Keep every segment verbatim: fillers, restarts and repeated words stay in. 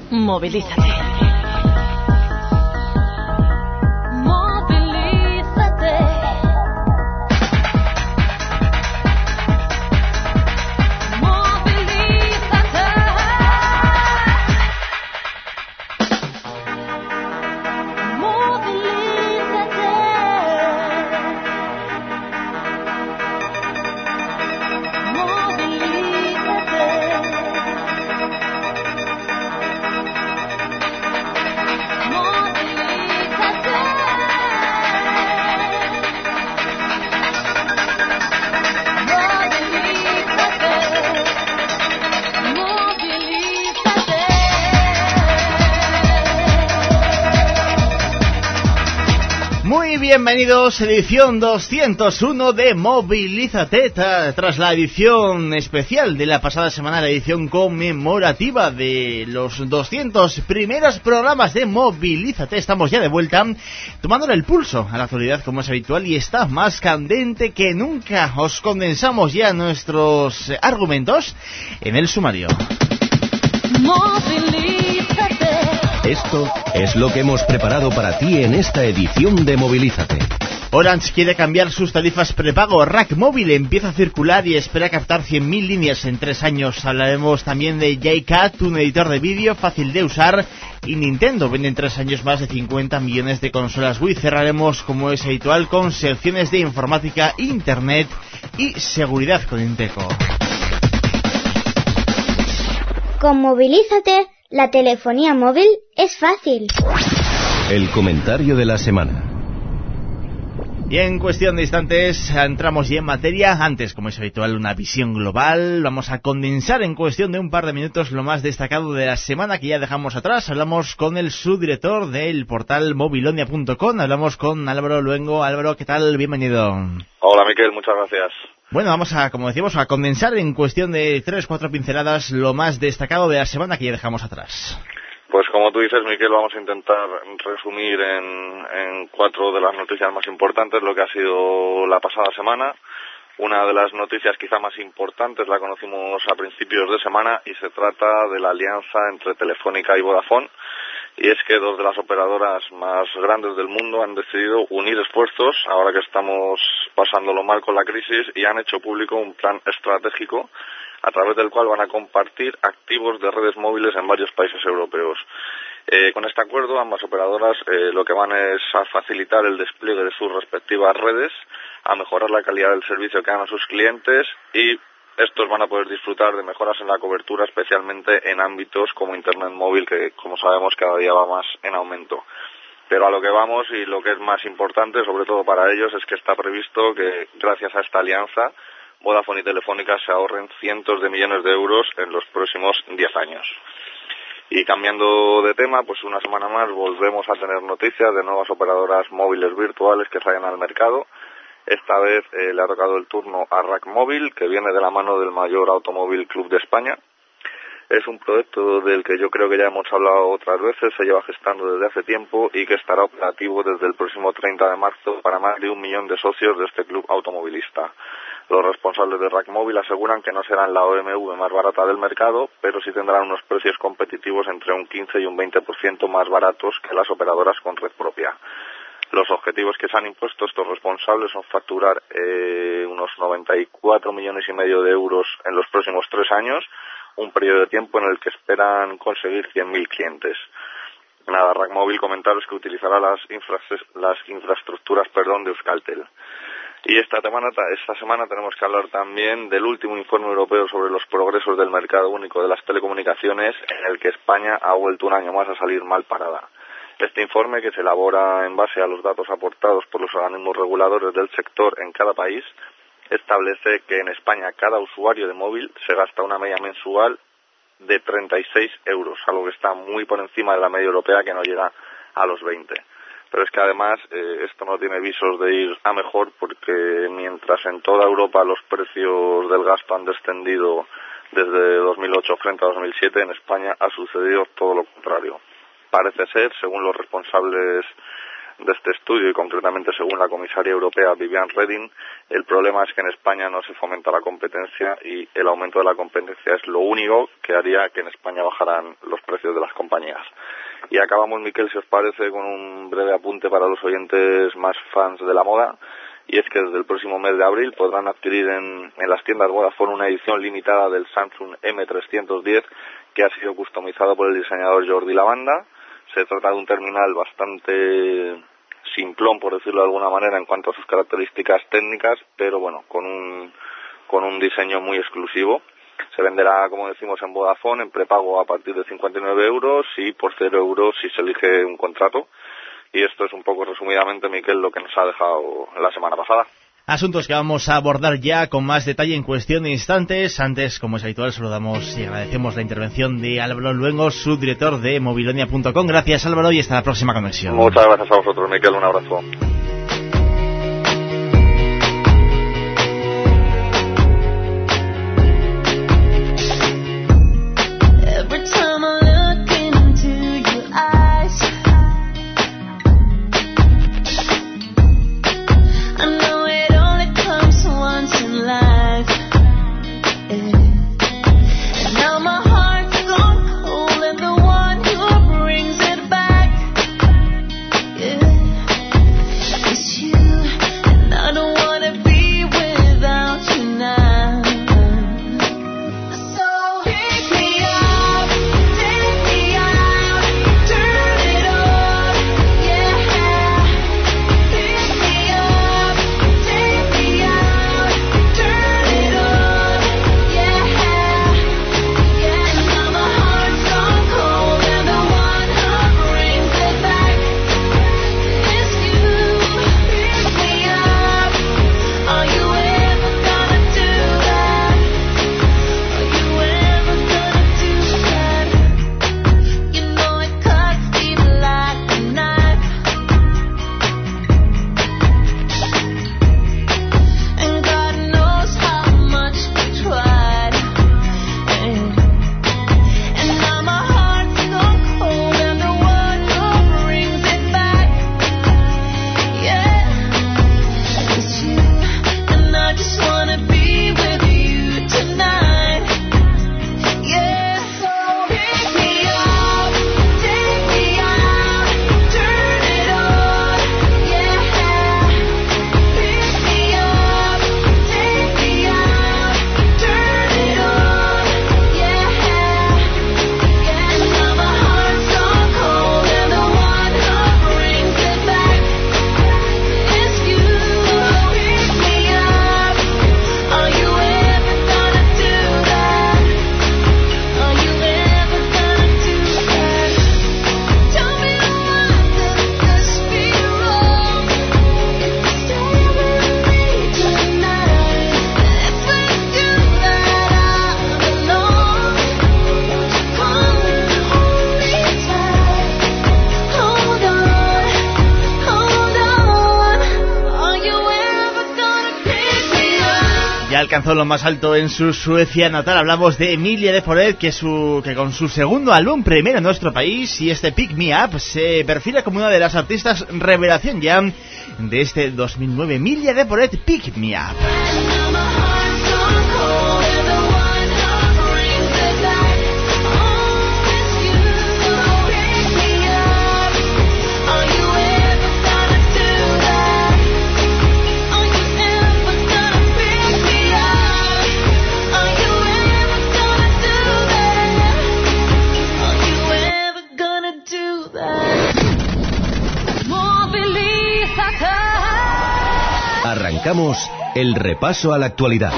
Movilízate. Bienvenidos, edición doscientos uno de Movilízate, tras la edición especial de la pasada semana, la edición conmemorativa de los doscientos primeros programas de Movilízate. Estamos ya de vuelta, tomándole el pulso a la actualidad como es habitual y está más candente que nunca. Os condensamos ya nuestros argumentos en el sumario. Movilízate. Esto es lo que hemos preparado para ti en esta edición de Movilízate. Orange quiere cambiar sus tarifas prepago. Rack Móvil empieza a circular y espera captar cien mil líneas en tres años. Hablaremos también de J CAT, un editor de vídeo fácil de usar. Y Nintendo vende en tres años más de cincuenta millones de consolas Wii. Cerraremos, como es habitual, con secciones de informática, internet y seguridad con Inteco. Con Movilízate, la telefonía móvil es fácil. El comentario de la semana. Y en cuestión de instantes entramos ya en materia. Antes, como es habitual, una visión global. Vamos a condensar en cuestión de un par de minutos lo más destacado de la semana que ya dejamos atrás. Hablamos con el subdirector del portal movilonia punto com. Hablamos con Álvaro Luengo. Álvaro, ¿qué tal? Bienvenido. Hola, Miquel, muchas gracias. Bueno, vamos a, como decíamos, a condensar en cuestión de tres, cuatro pinceladas lo más destacado de la semana que ya dejamos atrás. Pues como tú dices, Miquel, vamos a intentar resumir en, en cuatro de las noticias más importantes lo que ha sido la pasada semana. Una de las noticias quizá más importantes la conocimos a principios de semana y se trata de la alianza entre Telefónica y Vodafone. Y es que dos de las operadoras más grandes del mundo han decidido unir esfuerzos, ahora que estamos pasándolo mal con la crisis, y han hecho público un plan estratégico a través del cual van a compartir activos de redes móviles en varios países europeos. Eh, con este acuerdo, ambas operadoras eh, lo que van es a facilitar el despliegue de sus respectivas redes, a mejorar la calidad del servicio que dan a sus clientes y estos van a poder disfrutar de mejoras en la cobertura, especialmente en ámbitos como Internet móvil, que como sabemos cada día va más en aumento. Pero a lo que vamos y lo que es más importante, sobre todo para ellos, es que está previsto que gracias a esta alianza Vodafone y Telefónica se ahorren cientos de millones de euros en los próximos diez años. Y cambiando de tema, pues una semana más volvemos a tener noticias de nuevas operadoras móviles virtuales que salen al mercado. Esta vez eh, le ha tocado el turno a Rack Móvil, que viene de la mano del mayor automóvil club de España. Es un proyecto del que yo creo que ya hemos hablado otras veces, se lleva gestando desde hace tiempo y que estará operativo desde el próximo treinta de marzo para más de un millón de socios de este club automovilista. Los responsables de Rack Móvil aseguran que no serán la O M V más barata del mercado, pero sí tendrán unos precios competitivos entre un quince y un veinte por ciento más baratos que las operadoras con red propia. Los objetivos que se han impuesto estos responsables son facturar eh, unos noventa y cuatro millones y medio de euros en los próximos tres años, un periodo de tiempo en el que esperan conseguir cien mil clientes. Nada, Rack Móvil, comentaros que utilizará las, infra, las infraestructuras perdón, de Euskaltel. Y esta semana, esta semana tenemos que hablar también del último informe europeo sobre los progresos del mercado único de las telecomunicaciones, en el que España ha vuelto un año más a salir mal parada. Este informe, que se elabora en base a los datos aportados por los organismos reguladores del sector en cada país, establece que en España cada usuario de móvil se gasta una media mensual de treinta y seis euros, algo que está muy por encima de la media europea, que no llega a los veinte. Pero es que además eh, esto no tiene visos de ir a mejor, porque mientras en toda Europa los precios del gasto han descendido desde dos mil ocho frente a dos mil siete, en España ha sucedido todo lo contrario. Parece ser, según los responsables de este estudio y concretamente según la comisaria europea Viviane Reding, el problema es que en España no se fomenta la competencia y el aumento de la competencia es lo único que haría que en España bajaran los precios de las compañías. Y acabamos, Miquel, si os parece, con un breve apunte para los oyentes más fans de la moda, y es que desde el próximo mes de abril podrán adquirir en, en las tiendas Vodafone una edición limitada del Samsung eme trescientos diez que ha sido customizado por el diseñador Jordi Lavanda. Se trata de un terminal bastante simplón, por decirlo de alguna manera, en cuanto a sus características técnicas, pero bueno, con un, con un diseño muy exclusivo. Se venderá, como decimos, en Vodafone, en prepago a partir de cincuenta y nueve euros y por cero euros si se elige un contrato. Y esto es un poco resumidamente, Miquel, lo que nos ha dejado la semana pasada. Asuntos que vamos a abordar ya con más detalle en cuestión de instantes. Antes, como es habitual, saludamos y agradecemos la intervención de Álvaro Luengo, subdirector de mobilonia punto com. Gracias, Álvaro, y hasta la próxima conexión. Muchas gracias a vosotros, Miquel. Un abrazo. Alcanzó lo más alto en su Suecia natal. Hablamos de Emilia de Foret, que, su, que con su segundo álbum, primero en nuestro país, y este Pick Me Up, se perfila como una de las artistas revelación ya de este dos mil nueve. Emilia de Foret, Pick Me Up. Arrancamos el repaso a la actualidad.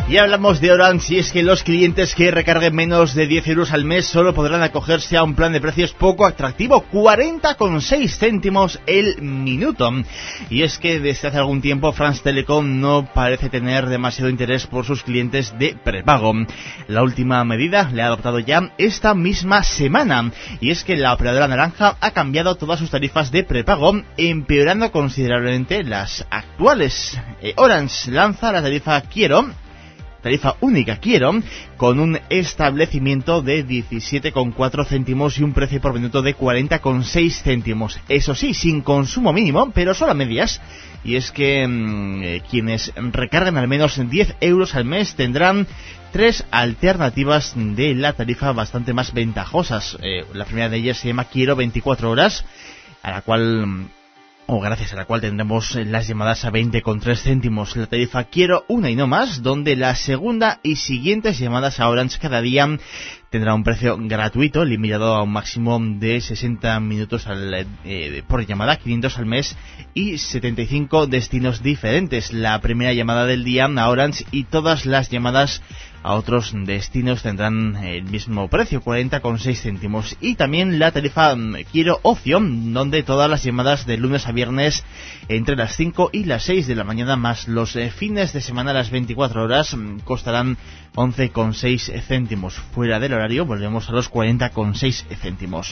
Y hablamos de Orange, y es que los clientes que recarguen menos de diez euros al mes solo podrán acogerse a un plan de precios poco atractivo, cuarenta con seis céntimos el minuto. Y es que desde hace algún tiempo France Telecom no parece tener demasiado interés por sus clientes de prepago. La última medida la ha adoptado ya esta misma semana, y es que la operadora naranja ha cambiado todas sus tarifas de prepago, empeorando considerablemente las actuales. Eh, Orange lanza la tarifa Quiero, tarifa única Quiero, con un establecimiento de diecisiete con cuatro céntimos y un precio por minuto de cuarenta con seis céntimos. Eso sí, sin consumo mínimo, pero solo a medias. Y es que mmm, quienes recargan al menos diez euros al mes tendrán tres alternativas de la tarifa bastante más ventajosas. Eh, la primera de ellas se llama Quiero veinticuatro horas, a la cual... o gracias a la cual tendremos las llamadas a veinte con tres céntimos. La tarifa Quiero una y no más, donde la segunda y siguientes llamadas a Orange cada día tendrá un precio gratuito, limitado a un máximo de sesenta minutos al, eh, por llamada, quinientos al mes y setenta y cinco destinos diferentes. La primera llamada del día a Orange y todas las llamadas a otros destinos tendrán el mismo precio, cuarenta con seis céntimos. Y también la tarifa Quiero Ocio, donde todas las llamadas de lunes a viernes entre las cinco y las seis de la mañana, más los eh, fines de semana a las veinticuatro horas, costarán once con seis céntimos. Fuera del horario volvemos a los cuarenta con seis céntimos.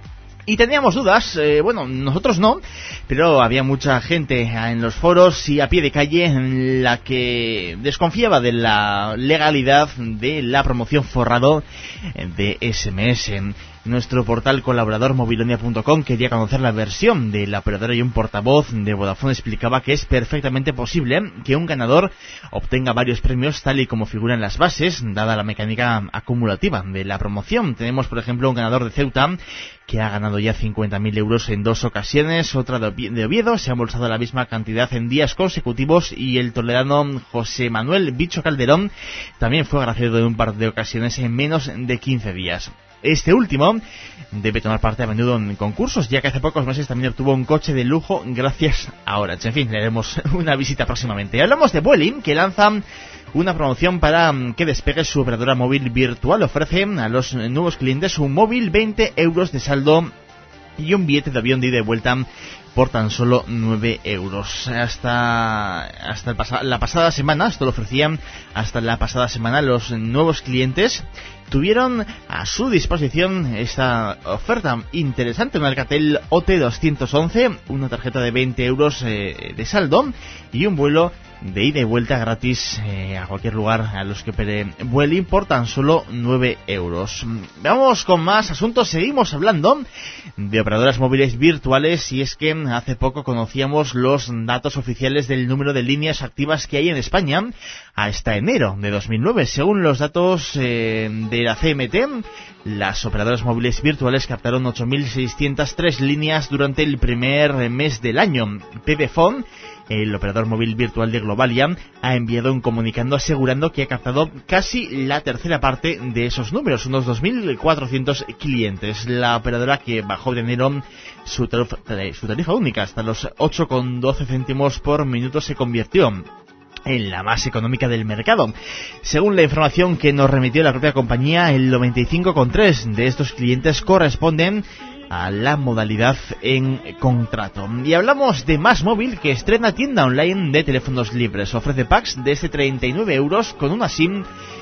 Y teníamos dudas, eh, bueno, nosotros no, pero había mucha gente en los foros y a pie de calle en la que desconfiaba de la legalidad de la promoción forrado de S M S. Nuestro portal colaborador mobilonia punto com quería conocer la versión de la operadora, y un portavoz de Vodafone explicaba que es perfectamente posible que un ganador obtenga varios premios tal y como figura en las bases, dada la mecánica acumulativa de la promoción. Tenemos, por ejemplo, un ganador de Ceuta que ha ganado ya cincuenta mil euros en dos ocasiones, otra de Oviedo se ha embolsado la misma cantidad en días consecutivos, y el toledano José Manuel Bicho Calderón también fue agraciado en un par de ocasiones en menos de quince días. Este último debe tomar parte a menudo en concursos, ya que hace pocos meses también obtuvo un coche de lujo gracias a Orange. En fin, le haremos una visita próximamente. Hablamos de Vueling, que lanza una promoción para que despegue su operadora móvil virtual. Ofrece a los nuevos clientes un móvil, veinte euros de saldo y un billete de avión de ida y vuelta por tan solo nueve euros. Hasta hasta el pas- la pasada semana, esto lo ofrecían hasta la pasada semana, los nuevos clientes tuvieron a su disposición esta oferta interesante, un Alcatel O T doscientos once, una tarjeta de veinte euros eh, de saldo y un vuelo de ida y vuelta gratis eh, a cualquier lugar a los que opere Vueling por tan solo nueve euros. Vamos con más asuntos, seguimos hablando de operadoras móviles virtuales, y es que hace poco conocíamos los datos oficiales del número de líneas activas que hay en España hasta enero de dos mil nueve. Según los datos eh, de la C M T, las operadoras móviles virtuales captaron ocho mil seiscientas tres líneas durante el primer mes del año. Pbfone, el operador móvil virtual de Globalia, ha enviado un comunicado asegurando que ha captado casi la tercera parte de esos números, unos dos mil cuatrocientos clientes. La operadora, que bajó de enero su tarifa, su tarifa única hasta los ocho con doce céntimos por minuto, se convirtió en la más económica del mercado. Según la información que nos remitió la propia compañía, el noventa y cinco coma tres de estos clientes corresponden a la modalidad en contrato. Y hablamos de Más Móvil, que estrena tienda online de teléfonos libres. Ofrece packs desde treinta y nueve euros con una SIM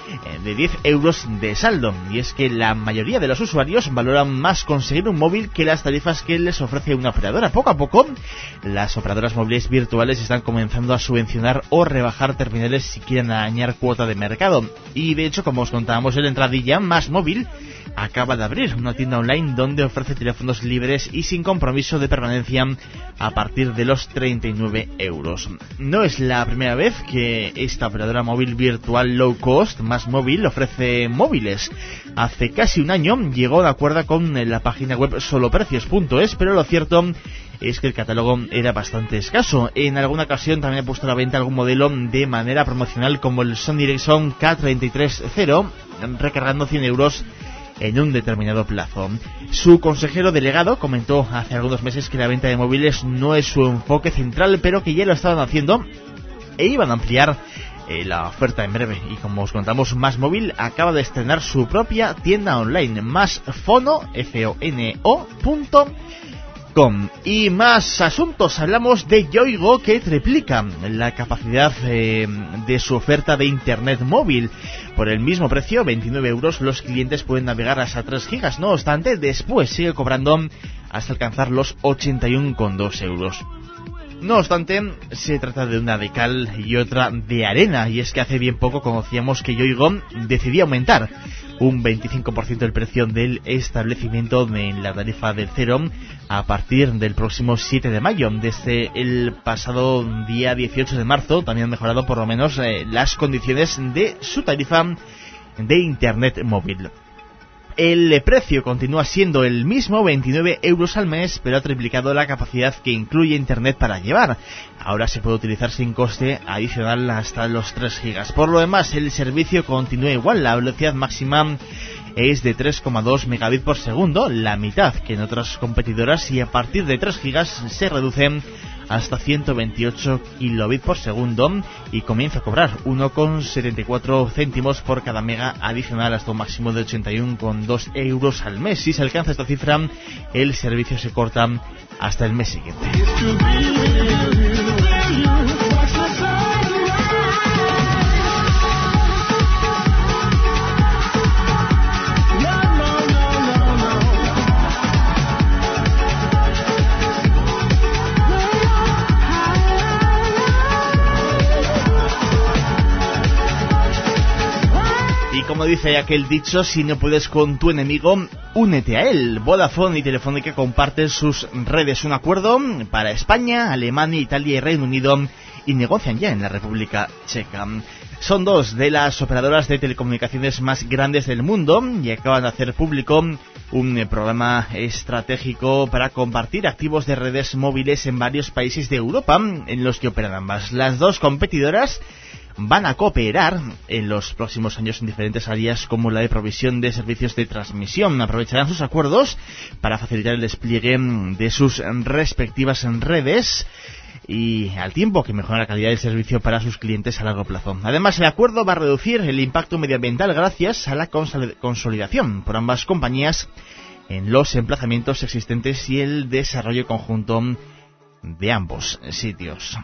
de diez euros de saldo. Y es que la mayoría de los usuarios valoran más conseguir un móvil que las tarifas que les ofrece una operadora. Poco a poco, las operadoras móviles virtuales están comenzando a subvencionar o rebajar terminales si quieren arañar cuota de mercado. Y de hecho, como os contábamos en la entradilla, Más Móvil acaba de abrir una tienda online donde ofrece teléfonos libres y sin compromiso de permanencia a partir de los treinta y nueve euros. No es la primera vez que esta operadora móvil virtual low cost, Más Móvil, ofrece móviles. Hace casi un año llegó a un acuerdo con la página web soloprecios punto es, pero lo cierto es que el catálogo era bastante escaso. En alguna ocasión también ha puesto a la venta algún modelo de manera promocional, como el Sony Ericsson K treinta y tres cero, recargando cien euros en un determinado plazo. Su consejero delegado comentó hace algunos meses que la venta de móviles no es su enfoque central, pero que ya lo estaban haciendo e iban a ampliar eh, la oferta en breve. Y como os contamos, Más Móvil acaba de estrenar su propia tienda online, Másfono, F O N O punto com. Y más asuntos, hablamos de Yoigo, que triplica la capacidad eh, de su oferta de internet móvil. Por el mismo precio, veintinueve euros, los clientes pueden navegar hasta tres gigas. No obstante, después sigue cobrando hasta alcanzar los ochenta y uno coma dos euros. No obstante, se trata de una de cal y otra de arena, y es que hace bien poco conocíamos que Yoigo decidía aumentar un veinticinco por ciento el precio del establecimiento en la tarifa del cero a partir del próximo siete de mayo. Desde el pasado día dieciocho de marzo también han mejorado por lo menos eh, las condiciones de su tarifa de internet móvil. El precio continúa siendo el mismo, veintinueve euros al mes, pero ha triplicado la capacidad que incluye internet para llevar. Ahora se puede utilizar sin coste adicional hasta los tres gigas. Por lo demás, el servicio continúa igual. La velocidad máxima es de tres coma dos megabits por segundo, la mitad que en otras competidoras, y a partir de tres gigas se reduce hasta ciento veintiocho kilobits por segundo y comienza a cobrar uno coma setenta y cuatro céntimos por cada mega adicional, hasta un máximo de ochenta y uno coma dos euros al mes. Si se alcanza esta cifra, el servicio se corta hasta el mes siguiente. Como dice aquel dicho, si no puedes con tu enemigo, únete a él. Vodafone y Telefónica comparten sus redes, un acuerdo para España, Alemania, Italia y Reino Unido, y negocian ya en la República Checa. Son dos de las operadoras de telecomunicaciones más grandes del mundo y acaban de hacer público un programa estratégico para compartir activos de redes móviles en varios países de Europa en los que operan ambas. Las dos competidoras van a cooperar en los próximos años en diferentes áreas, como la de provisión de servicios de transmisión. Aprovecharán sus acuerdos para facilitar el despliegue de sus respectivas redes y al tiempo que mejora la calidad del servicio para sus clientes a largo plazo. Además, el acuerdo va a reducir el impacto medioambiental gracias a la consolidación por ambas compañías en los emplazamientos existentes y el desarrollo conjunto de ambos sitios.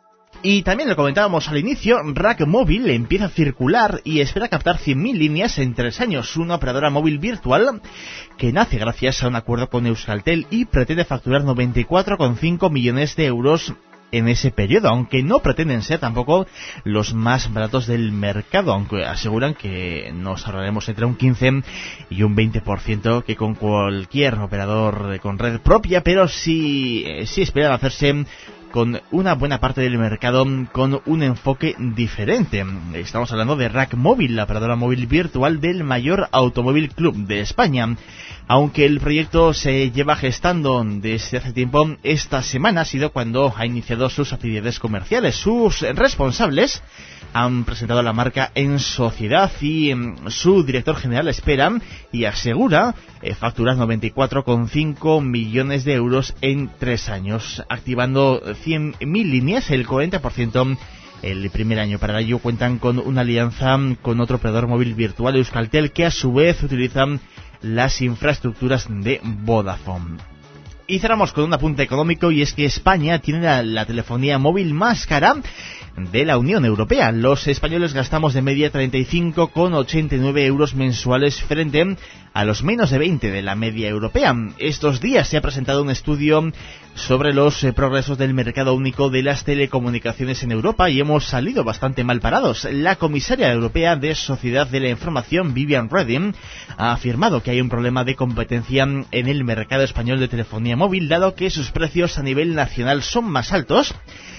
Y también lo comentábamos al inicio, Rack Móvil empieza a circular y espera captar cien mil líneas en tres años, una operadora móvil virtual que nace gracias a un acuerdo con Euskaltel y pretende facturar noventa y cuatro coma cinco millones de euros en ese periodo, aunque no pretenden ser tampoco los más baratos del mercado, aunque aseguran que nos ahorraremos entre un quince y un veinte por ciento que con cualquier operador con red propia, pero sí, sí esperan hacerse con una buena parte del mercado con un enfoque diferente. Estamos hablando de Rack Móvil, la operadora móvil virtual del mayor automóvil club de España. Aunque el proyecto se lleva gestando desde hace tiempo, esta semana ha sido cuando ha iniciado sus actividades comerciales. Sus responsables han presentado la marca en sociedad y su director general espera y asegura eh, facturar noventa y cuatro coma cinco millones de euros en tres años, activando cien mil líneas, el cuarenta por ciento el primer año. Para ello cuentan con una alianza con otro operador móvil virtual, Euskaltel, que a su vez utiliza las infraestructuras de Vodafone. Y cerramos con un apunte económico, y es que España tiene la, la telefonía móvil más cara de la Unión Europea. Los españoles gastamos de media treinta y cinco coma ochenta y nueve euros mensuales frente a los menos de veinte de la media europea. Estos días se ha presentado un estudio sobre los eh, progresos del mercado único de las telecomunicaciones en Europa y hemos salido bastante mal parados. La comisaria europea de Sociedad de la Información, Viviane Reding, ha afirmado que hay un problema de competencia en el mercado español de telefonía móvil, dado que sus precios a nivel nacional son más altos,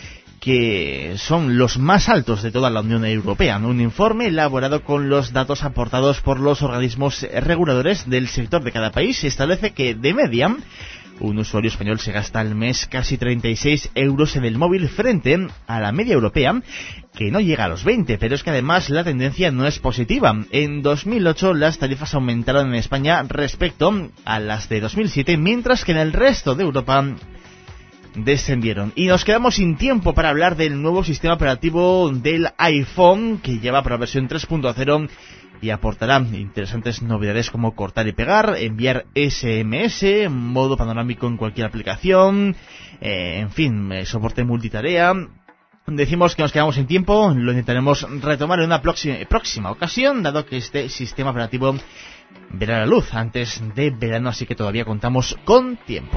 que son los más altos de toda la Unión Europea. Un informe elaborado con los datos aportados por los organismos reguladores del sector de cada país establece que, de media, un usuario español se gasta al mes casi treinta y seis euros en el móvil frente a la media europea, que no llega a los veinte, pero es que además la tendencia no es positiva. En dos mil ocho las tarifas aumentaron en España respecto a las de dos mil siete, mientras que en el resto de Europa descendieron. Y nos quedamos sin tiempo para hablar del nuevo sistema operativo del iPhone, que lleva por la versión tres punto cero y aportará interesantes novedades como cortar y pegar, enviar ese eme ese, modo panorámico en cualquier aplicación, eh, en fin, eh, soporte multitarea. Decimos que nos quedamos sin tiempo, lo intentaremos retomar en una próxima, próxima ocasión, dado que este sistema operativo verá la luz antes de verano, así que todavía contamos con tiempo.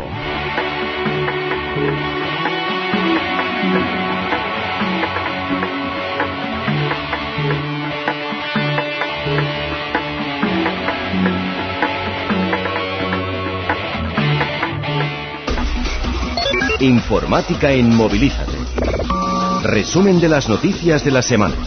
Informática en Movilízate. Resumen de las noticias de la semana.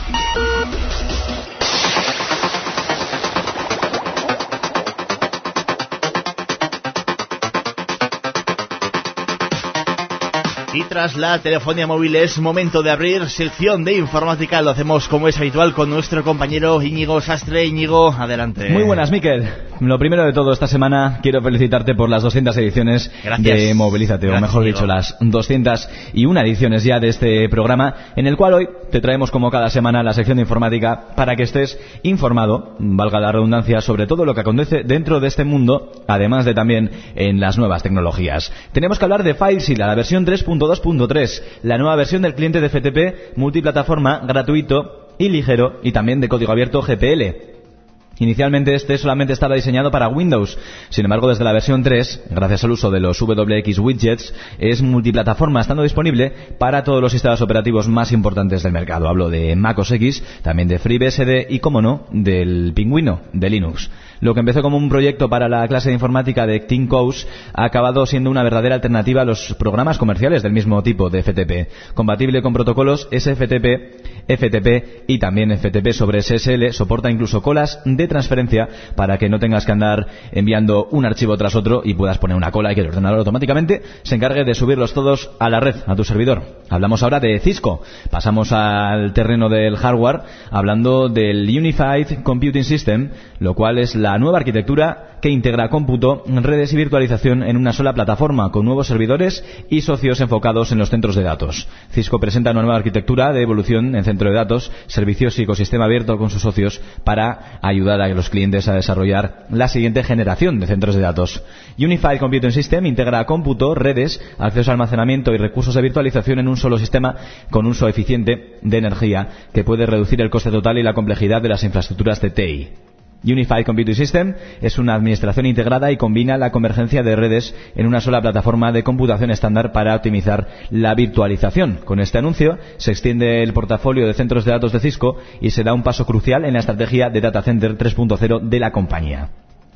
Y tras la telefonía móvil es momento de abrir sección de informática. Lo hacemos como es habitual con nuestro compañero Íñigo Sastre. Íñigo, adelante. Muy buenas, Miquel. Lo primero de todo, esta semana quiero felicitarte por las doscientas ediciones Gracias. de Movilízate, Gracias, o mejor Íñigo. dicho, las doscientas y una ediciones ya de este programa, en el cual hoy te traemos como cada semana la sección de informática para que estés informado, valga la redundancia, sobre todo lo que acontece dentro de este mundo, además de también en las nuevas tecnologías. Tenemos que hablar de FileZilla, la versión tres punto dos punto tres, la nueva versión del cliente de F T P, multiplataforma, gratuito y ligero, y también de código abierto G P L. Inicialmente este solamente estaba diseñado para Windows, sin embargo desde la versión tres, gracias al uso de los W X widgets, es multiplataforma, estando disponible para todos los sistemas operativos más importantes del mercado. Hablo de Mac O S X, también de FreeBSD y, como no, del Pingüino, de Linux. Lo que empezó como un proyecto para la clase de informática de ThinkOS ha acabado siendo una verdadera alternativa a los programas comerciales del mismo tipo de F T P, compatible con protocolos S F T P, F T P y también F T P sobre S S L, soporta incluso colas de transferencia para que no tengas que andar enviando un archivo tras otro y puedas poner una cola y que el ordenador automáticamente se encargue de subirlos todos a la red, a tu servidor. Hablamos ahora de Cisco, pasamos al terreno del hardware hablando del Unified Computing System, lo cual es la nueva arquitectura que integra cómputo, redes y virtualización en una sola plataforma, con nuevos servidores y socios enfocados en los centros de datos. Cisco presenta una nueva arquitectura de evolución en centro de datos, servicios y ecosistema abierto con sus socios para ayudar a los clientes a desarrollar la siguiente generación de centros de datos. Unified Computing System integra cómputo, redes, acceso a almacenamiento y recursos de virtualización en un solo sistema con uso eficiente de energía que puede reducir el coste total y la complejidad de las infraestructuras de T I. Unified Computing System es una administración integrada y combina la convergencia de redes en una sola plataforma de computación estándar para optimizar la virtualización. Con este anuncio se extiende el portafolio de centros de datos de Cisco y se da un paso crucial en la estrategia de Data Center tres punto cero de la compañía.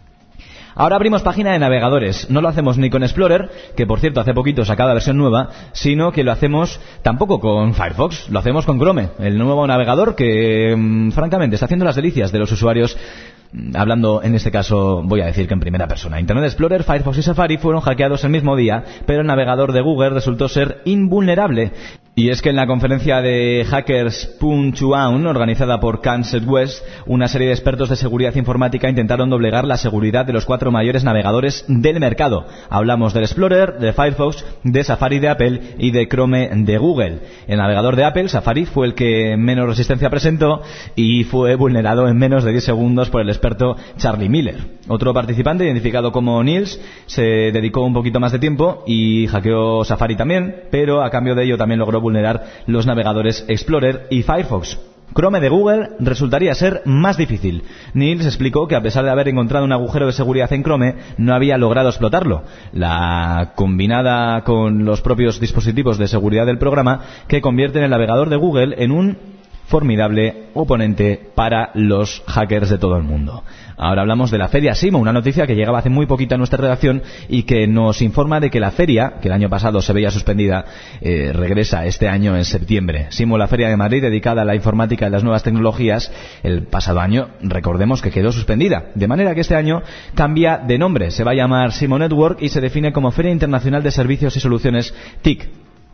Ahora abrimos página de navegadores. No lo hacemos ni con Explorer, que por cierto hace poquito sacaba la versión nueva, sino que lo hacemos tampoco con Firefox, lo hacemos con Chrome, el nuevo navegador que mmm, francamente está haciendo las delicias de los usuarios. Hablando en este caso, voy a decir que en primera persona. Internet Explorer, Firefox y Safari fueron hackeados el mismo día, pero el navegador de Google resultó ser invulnerable. Y es que en la conferencia de Hackers Punchuan, organizada por Kansas West, una serie de expertos de seguridad informática intentaron doblegar la seguridad de los cuatro mayores navegadores del mercado. Hablamos del Explorer, de Firefox, de Safari de Apple y de Chrome de Google. El navegador de Apple, Safari, fue el que menos resistencia presentó y fue vulnerado en menos de diez segundos por el experto Charlie Miller. Otro participante, identificado como Niels, se dedicó un poquito más de tiempo y hackeó Safari también, pero a cambio de ello también logró vulnerar los navegadores Explorer y Firefox. Chrome de Google resultaría ser más difícil. Niels explicó que a pesar de haber encontrado un agujero de seguridad en Chrome, no había logrado explotarlo. La combinada con los propios dispositivos de seguridad del programa que convierten el navegador de Google en un formidable oponente para los hackers de todo el mundo. Ahora hablamos de la Feria Simo, una noticia que llegaba hace muy poquito a nuestra redacción y que nos informa de que la feria, que el año pasado se veía suspendida, eh, regresa este año en septiembre. Simo, la Feria de Madrid dedicada a la informática y las nuevas tecnologías, el pasado año, recordemos que quedó suspendida. De manera que este año cambia de nombre, se va a llamar Simo Network y se define como Feria Internacional de Servicios y Soluciones T I C.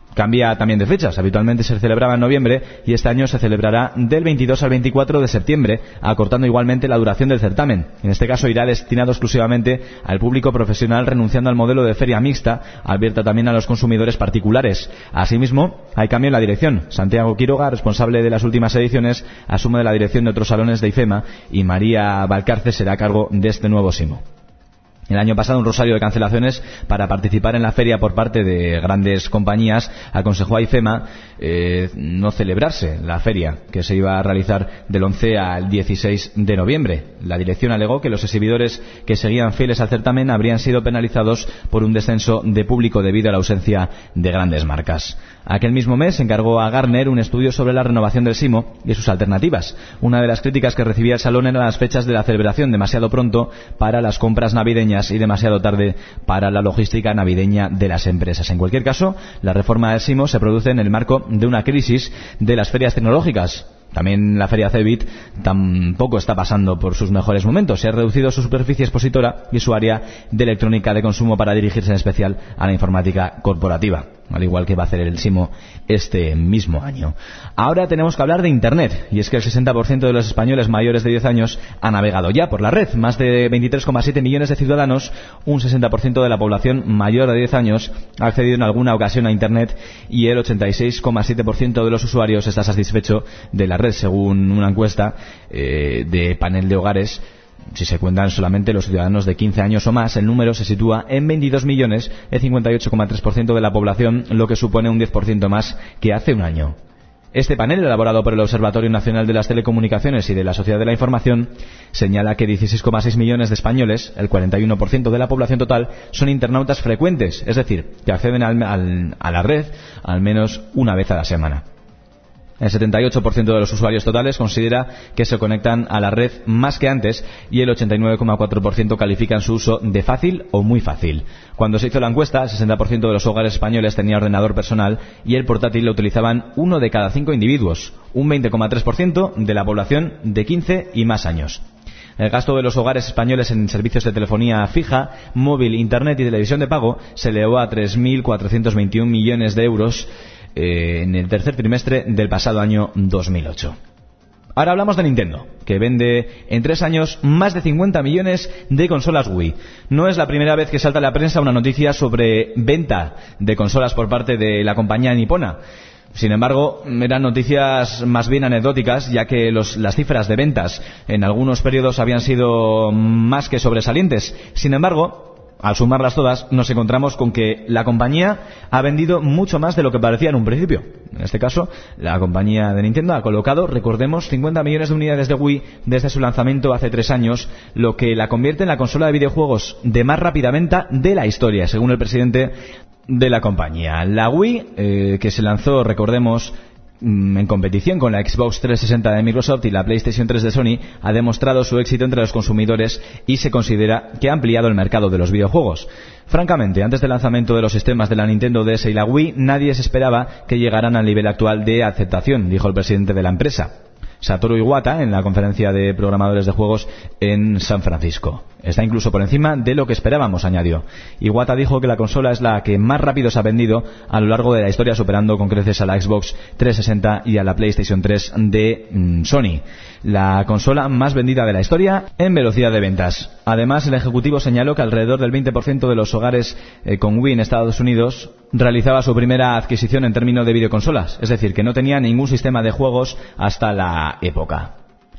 Cambia también de fechas. Habitualmente se celebraba en noviembre y este año se celebrará del veintidós al veinticuatro de septiembre, acortando igualmente la duración del certamen. En este caso irá destinado exclusivamente al público profesional, renunciando al modelo de feria mixta, abierta también a los consumidores particulares. Asimismo, hay cambio en la dirección. Santiago Quiroga, responsable de las últimas ediciones, asume de la dirección de otros salones de IFEMA y María Valcarce será a cargo de este nuevo SIMO. El año pasado un rosario de cancelaciones para participar en la feria por parte de grandes compañías aconsejó a IFEMA eh, no celebrarse la feria, que se iba a realizar del once al dieciséis de noviembre. La dirección alegó que los exhibidores que seguían fieles al certamen habrían sido penalizados por un descenso de público debido a la ausencia de grandes marcas. Aquel mismo mes encargó a Gartner un estudio sobre la renovación del SIMO y sus alternativas. Una de las críticas que recibía el salón eran las fechas de la celebración, demasiado pronto para las compras navideñas y demasiado tarde para la logística navideña de las empresas. En cualquier caso, la reforma del SIMO se produce en el marco de una crisis de las ferias tecnológicas. También la feria Cebit tampoco está pasando por sus mejores momentos. Se ha reducido su superficie expositora y su área de electrónica de consumo para dirigirse en especial a la informática corporativa, al igual que va a hacer el SIMO este mismo año. Ahora tenemos que hablar de Internet, y es que el sesenta por ciento de los españoles mayores de diez años ha navegado ya por la red. Más de veintitrés coma siete millones de ciudadanos, un sesenta por ciento de la población mayor de diez años, ha accedido en alguna ocasión a Internet, y el ochenta y seis coma siete por ciento de los usuarios está satisfecho de la red, según una encuesta eh, de Panel de Hogares. Si se cuentan solamente los ciudadanos de quince años o más, el número se sitúa en veintidós millones, el cincuenta y ocho coma tres por ciento de la población, lo que supone un diez por ciento más que hace un año. Este panel, elaborado por el Observatorio Nacional de las Telecomunicaciones y de la Sociedad de la Información, señala que dieciséis coma seis millones de españoles, el cuarenta y uno por ciento de la población total, son internautas frecuentes, es decir, que acceden al, al, a la red al menos una vez a la semana. El setenta y ocho por ciento de los usuarios totales considera que se conectan a la red más que antes y el ochenta y nueve coma cuatro por ciento califican su uso de fácil o muy fácil. Cuando se hizo la encuesta, el sesenta por ciento de los hogares españoles tenía ordenador personal y el portátil lo utilizaban uno de cada cinco individuos, un veinte coma tres por ciento de la población de quince y más años. El gasto de los hogares españoles en servicios de telefonía fija, móvil, internet y televisión de pago se elevó a tres mil cuatrocientos veintiuno millones de euros eh, en el tercer trimestre del pasado año dos mil ocho. Ahora hablamos de Nintendo, que vende en tres años más de cincuenta millones de consolas Wii. No es la primera vez que salta a la prensa una noticia sobre venta de consolas por parte de la compañía nipona. Sin embargo, eran noticias más bien anecdóticas, ya que los, las cifras de ventas en algunos periodos habían sido más que sobresalientes. Sin embargo, al sumarlas todas, nos encontramos con que la compañía ha vendido mucho más de lo que parecía en un principio. En este caso, la compañía de Nintendo ha colocado, recordemos, cincuenta millones de unidades de Wii desde su lanzamiento hace tres años, lo que la convierte en la consola de videojuegos de más rápida venta de la historia, según el presidente de la compañía. La Wii, eh, que se lanzó, recordemos, en competición con la Xbox trescientos sesenta de Microsoft y la PlayStation tres de Sony, ha demostrado su éxito entre los consumidores y se considera que ha ampliado el mercado de los videojuegos. Francamente, antes del lanzamiento de los sistemas de la Nintendo D S y la Wii, nadie se esperaba que llegaran al nivel actual de aceptación, dijo el presidente de la empresa, Satoru Iwata, en la conferencia de programadores de juegos en San Francisco. Está incluso por encima de lo que esperábamos, añadió. Iwata dijo que la consola es la que más rápido se ha vendido a lo largo de la historia, superando con creces a la Xbox trescientos sesenta y a la PlayStation tres de mm, Sony. La consola más vendida de la historia en velocidad de ventas. Además, el ejecutivo señaló que alrededor del veinte por ciento de los hogares eh, con Wii en Estados Unidos realizaba su primera adquisición en términos de videoconsolas, es decir, que no tenía ningún sistema de juegos hasta la época.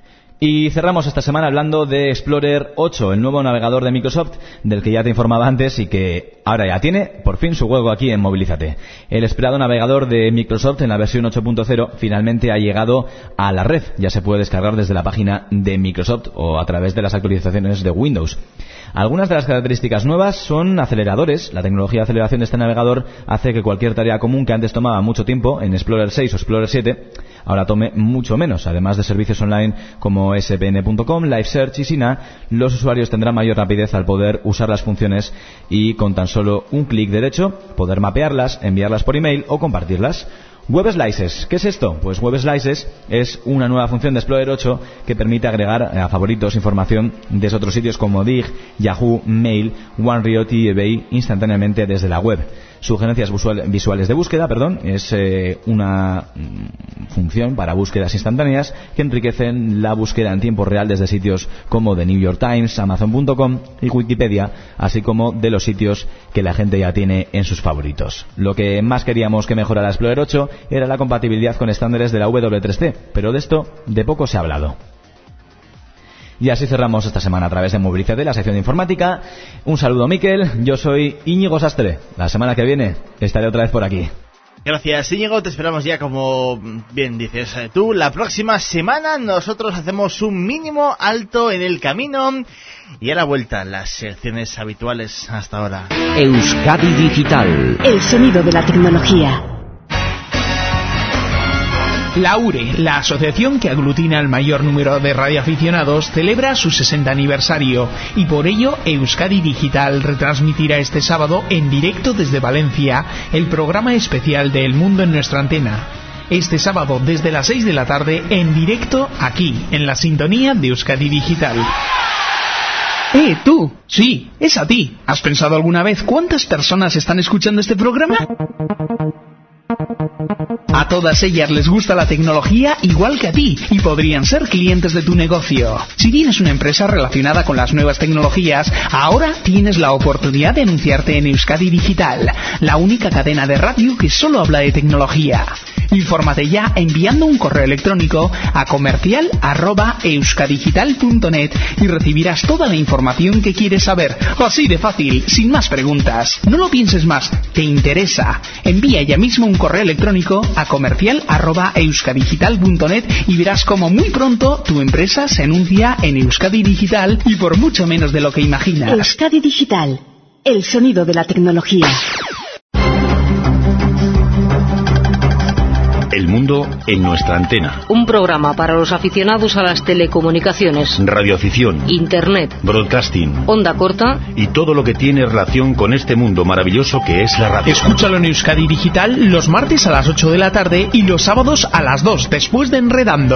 Y cerramos esta semana hablando de Explorer ocho, el nuevo navegador de Microsoft, del que ya te informaba antes y que ahora ya tiene por fin su hueco aquí en Movilízate. El esperado navegador de Microsoft en la versión ocho punto cero finalmente ha llegado a la red. Ya se puede descargar desde la página de Microsoft o a través de las actualizaciones de Windows. Algunas de las características nuevas son aceleradores. La tecnología de aceleración de este navegador hace que cualquier tarea común que antes tomaba mucho tiempo en Explorer seis o Explorer siete ahora tome mucho menos. Además de servicios online como S P N punto com, Live Search y Sina, los usuarios tendrán mayor rapidez al poder usar las funciones y con tan solo un clic derecho poder mapearlas, enviarlas por email o compartirlas. Web Slices, ¿qué es esto? Pues Web Slices es una nueva función de Explorer ocho que permite agregar a favoritos información desde otros sitios como Digg, Yahoo, Mail, OneRiot y eBay instantáneamente desde la web. sugerencias visuales de búsqueda, perdón, es eh, una mm, función para búsquedas instantáneas que enriquecen la búsqueda en tiempo real desde sitios como The New York Times, Amazon punto com y Wikipedia, así como de los sitios que la gente ya tiene en sus favoritos. Lo que más queríamos que mejorara Explorer ocho era la compatibilidad con estándares de la W tres C, pero de esto de poco se ha hablado. Y así cerramos esta semana a través de Movilízate, la sección de informática. Un saludo, Miquel. Yo soy Íñigo Sastre. La semana que viene estaré otra vez por aquí. Gracias, Íñigo. Te esperamos ya, como bien dices tú, la próxima semana. Nosotros hacemos un mínimo alto en el camino y a la vuelta las secciones habituales. Hasta ahora. Euskadi Digital. El sonido de la tecnología. La U R E, la asociación que aglutina el mayor número de radioaficionados, celebra su sesenta aniversario y por ello Euskadi Digital retransmitirá este sábado en directo desde Valencia el programa especial de El Mundo en nuestra antena. Este sábado desde las seis de la tarde en directo aquí, en la sintonía de Euskadi Digital. ¡Eh, tú! Sí, es a ti. ¿Has pensado alguna vez cuántas personas están escuchando este programa? A todas ellas les gusta la tecnología igual que a ti y podrían ser clientes de tu negocio. Si tienes una empresa relacionada con las nuevas tecnologías, ahora tienes la oportunidad de anunciarte en Euskadi Digital, la única cadena de radio que solo habla de tecnología. Infórmate ya enviando un correo electrónico a comercial arroba euskadigital punto net y recibirás toda la información que quieres saber. Así de fácil, sin más preguntas. No lo pienses más, ¿te interesa? Envía ya mismo un correo electrónico a comercial arroba euskadigital punto net y verás como muy pronto tu empresa se anuncia en Euskadi Digital y por mucho menos de lo que imaginas. Euskadi Digital, el sonido de la tecnología. El mundo en nuestra antena. Un programa para los aficionados a las telecomunicaciones, radioafición, internet, broadcasting, onda corta y todo lo que tiene relación con este mundo maravilloso que es la radio. Escúchalo en Euskadi Digital los martes a las ocho de la tarde y los sábados a las dos, después de Enredando.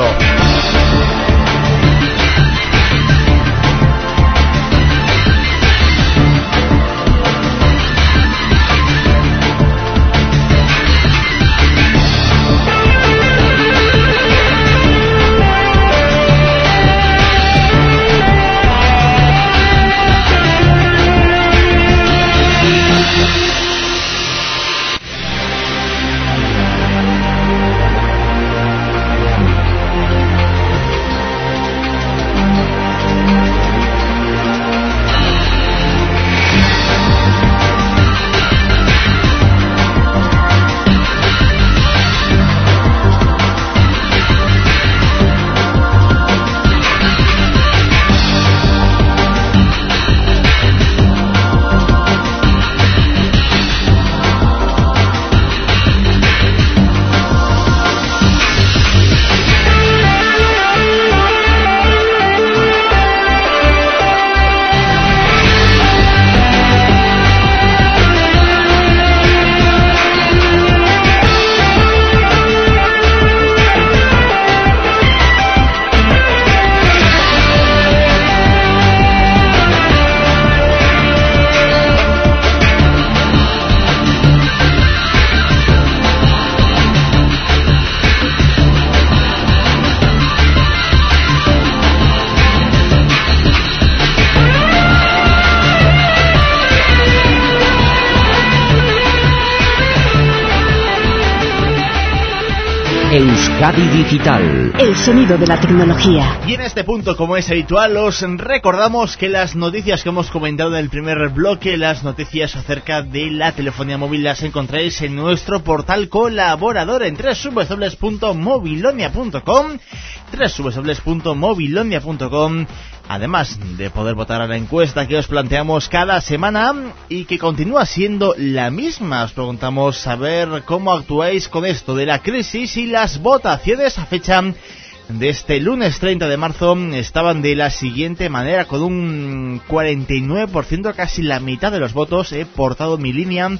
Euskadi Digital, el sonido de la tecnología. Y en este punto, como es habitual, os recordamos que las noticias que hemos comentado en el primer bloque, las noticias acerca de la telefonía móvil, las encontráis en nuestro portal colaborador en doble u doble u doble u punto movilonia punto com, doble u doble u doble u punto movilonia punto com, además de poder votar a la encuesta que os planteamos cada semana y que continúa siendo la misma. Os preguntamos saber cómo actuáis con esto de la crisis, y las votaciones a fecha de este lunes treinta de marzo estaban de la siguiente manera, con un cuarenta y nueve por ciento, casi la mitad de los votos, he portado mi línea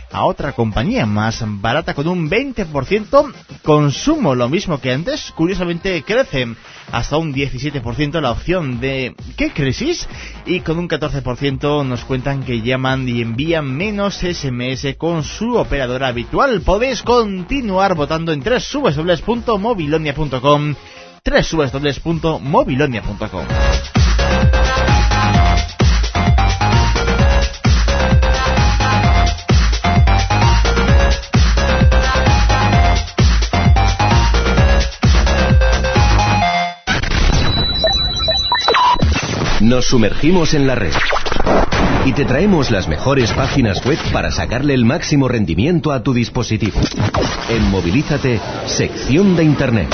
a otra compañía más barata con un veinte por ciento. Consumo, lo mismo que antes, curiosamente crece hasta un diecisiete por ciento la opción de ¿qué crisis? Y con un catorce por ciento nos cuentan que llaman y envían menos ese eme ese con su operadora habitual. Podéis continuar votando en doble u doble u doble u punto mobilonia punto com, doble u doble u doble u punto mobilonia punto com. Nos sumergimos en la red y te traemos las mejores páginas web para sacarle el máximo rendimiento a tu dispositivo. En Movilízate, sección de Internet.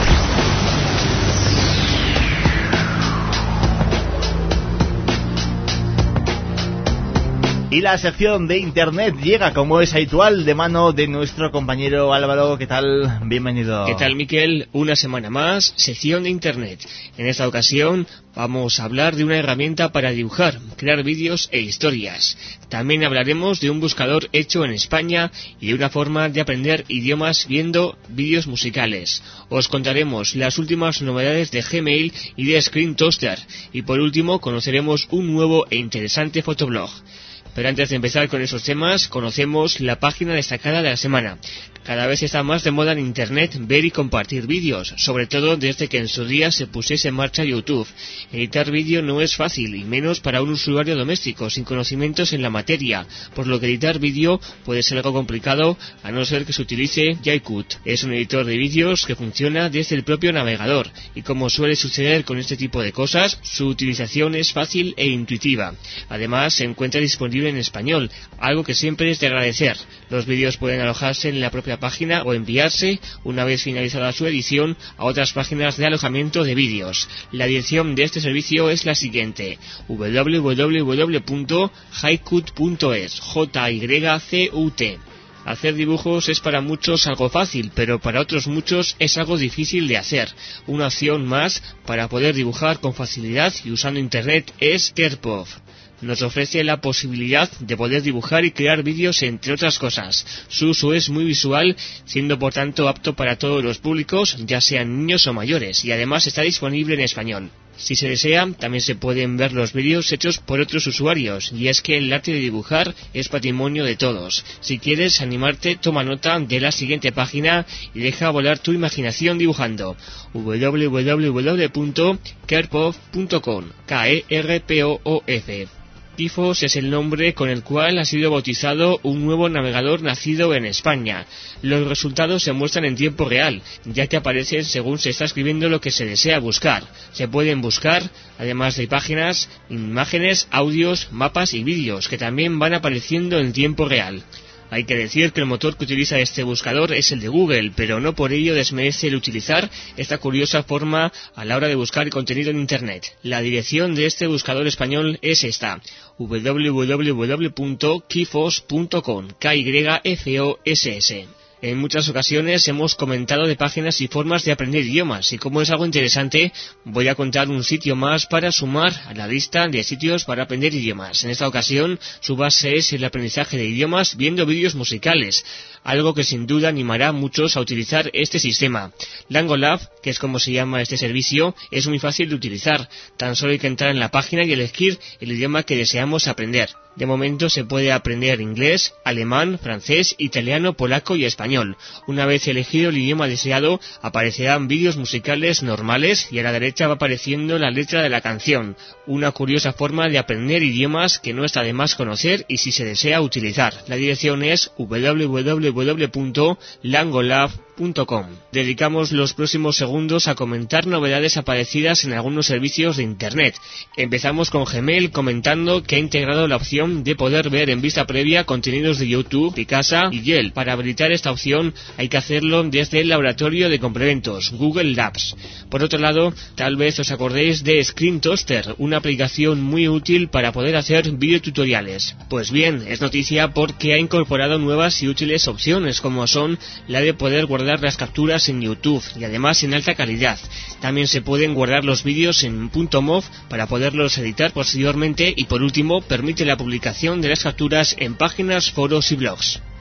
Y la sección de Internet llega, como es habitual, de mano de nuestro compañero Álvaro. ¿Qué tal? Bienvenido. ¿Qué tal, Miquel? Una semana más, sección de Internet. En esta ocasión vamos a hablar de una herramienta para dibujar, crear vídeos e historias. También hablaremos de un buscador hecho en España y de una forma de aprender idiomas viendo vídeos musicales. Os contaremos las últimas novedades de Gmail y de Screen Toaster. Y por último, conoceremos un nuevo e interesante fotoblog. Pero antes de empezar con esos temas, conocemos la página destacada de la semana. Cada vez está más de moda en Internet ver y compartir vídeos, sobre todo desde que en su día se pusiese en marcha YouTube. Editar vídeo no es fácil, y menos para un usuario doméstico sin conocimientos en la materia, por lo que editar vídeo puede ser algo complicado a no ser que se utilice Jaicut. Es un editor de vídeos que funciona desde el propio navegador, y como suele suceder con este tipo de cosas, su utilización es fácil e intuitiva. Además, se encuentra disponible en español, algo que siempre es de agradecer. Los vídeos pueden alojarse en la propia página o enviarse, una vez finalizada su edición, a otras páginas de alojamiento de vídeos. La dirección de este servicio es la siguiente: doble u doble u doble u punto jaicut punto es, J Y C U T. Hacer dibujos es para muchos algo fácil, pero para otros muchos es algo difícil de hacer. Una opción más para poder dibujar con facilidad y usando Internet es Kerpov. Nos ofrece la posibilidad de poder dibujar y crear vídeos, entre otras cosas. Su uso es muy visual, siendo por tanto apto para todos los públicos, ya sean niños o mayores, y además está disponible en español. Si se desea, también se pueden ver los vídeos hechos por otros usuarios, y es que el arte de dibujar es patrimonio de todos. Si quieres animarte, toma nota de la siguiente página y deja volar tu imaginación dibujando: doble u doble u doble u punto kerpov punto com, K E R P O O F. Kifos es el nombre con el cual ha sido bautizado un nuevo navegador nacido en España. Los resultados se muestran en tiempo real, ya que aparecen según se está escribiendo lo que se desea buscar. Se pueden buscar, además de páginas, imágenes, audios, mapas y vídeos, que también van apareciendo en tiempo real. Hay que decir que el motor que utiliza este buscador es el de Google, pero no por ello desmerece el utilizar esta curiosa forma a la hora de buscar contenido en Internet. La dirección de este buscador español es esta: doble u doble u doble u punto kifos punto com, K Y F O S S. En muchas ocasiones hemos comentado de páginas y formas de aprender idiomas, y como es algo interesante, voy a contar un sitio más para sumar a la lista de sitios para aprender idiomas. En esta ocasión, su base es el aprendizaje de idiomas viendo vídeos musicales, algo que sin duda animará a muchos a utilizar este sistema. Langolab, que es como se llama este servicio, es muy fácil de utilizar. Tan solo hay que entrar en la página y elegir el idioma que deseamos aprender. De momento se puede aprender inglés, alemán, francés, italiano, polaco y español. Una vez elegido el idioma deseado, aparecerán vídeos musicales normales y a la derecha va apareciendo la letra de la canción. Una curiosa forma de aprender idiomas que no está de más conocer y si se desea utilizar. La dirección es doble u doble u doble u punto langolab punto com. Dedicamos los próximos segundos a comentar novedades aparecidas en algunos servicios de Internet. Empezamos con Gmail comentando que ha integrado la opción de poder ver en vista previa contenidos de YouTube, Picasa y Yelp. Para habilitar esta opción hay que hacerlo desde el laboratorio de complementos, Google Labs. Por otro lado, tal vez os acordéis de Screen Toaster, una aplicación muy útil para poder hacer videotutoriales. Pues bien, es noticia porque ha incorporado nuevas y útiles opciones, como son la de poder guardar las capturas en YouTube y además en alta calidad. También se pueden guardar los vídeos en .mov para poderlos editar posteriormente y por último permite la publicación de las capturas en páginas, foros y blogs.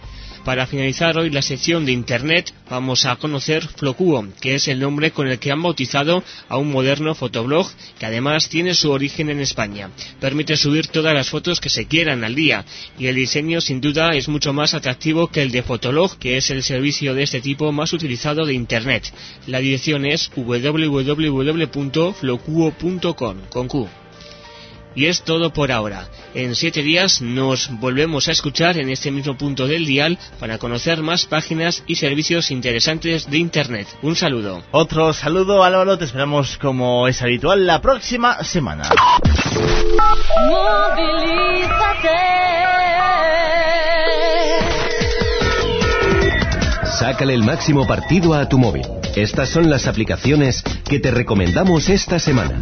Para finalizar hoy la sección de Internet, vamos a conocer Flocuo, que es el nombre con el que han bautizado a un moderno fotoblog que además tiene su origen en España. Permite subir todas las fotos que se quieran al día y el diseño sin duda es mucho más atractivo que el de Fotolog, que es el servicio de este tipo más utilizado de Internet. La dirección es doble u doble u doble u punto flocuo punto com con Q. Y es todo por ahora. En siete días nos volvemos a escuchar en este mismo punto del dial para conocer más páginas y servicios interesantes de Internet. Un saludo. Otro saludo, Álvaro. Te esperamos como es habitual la próxima semana. Sácale el máximo partido a tu móvil. Estas son las aplicaciones que te recomendamos esta semana.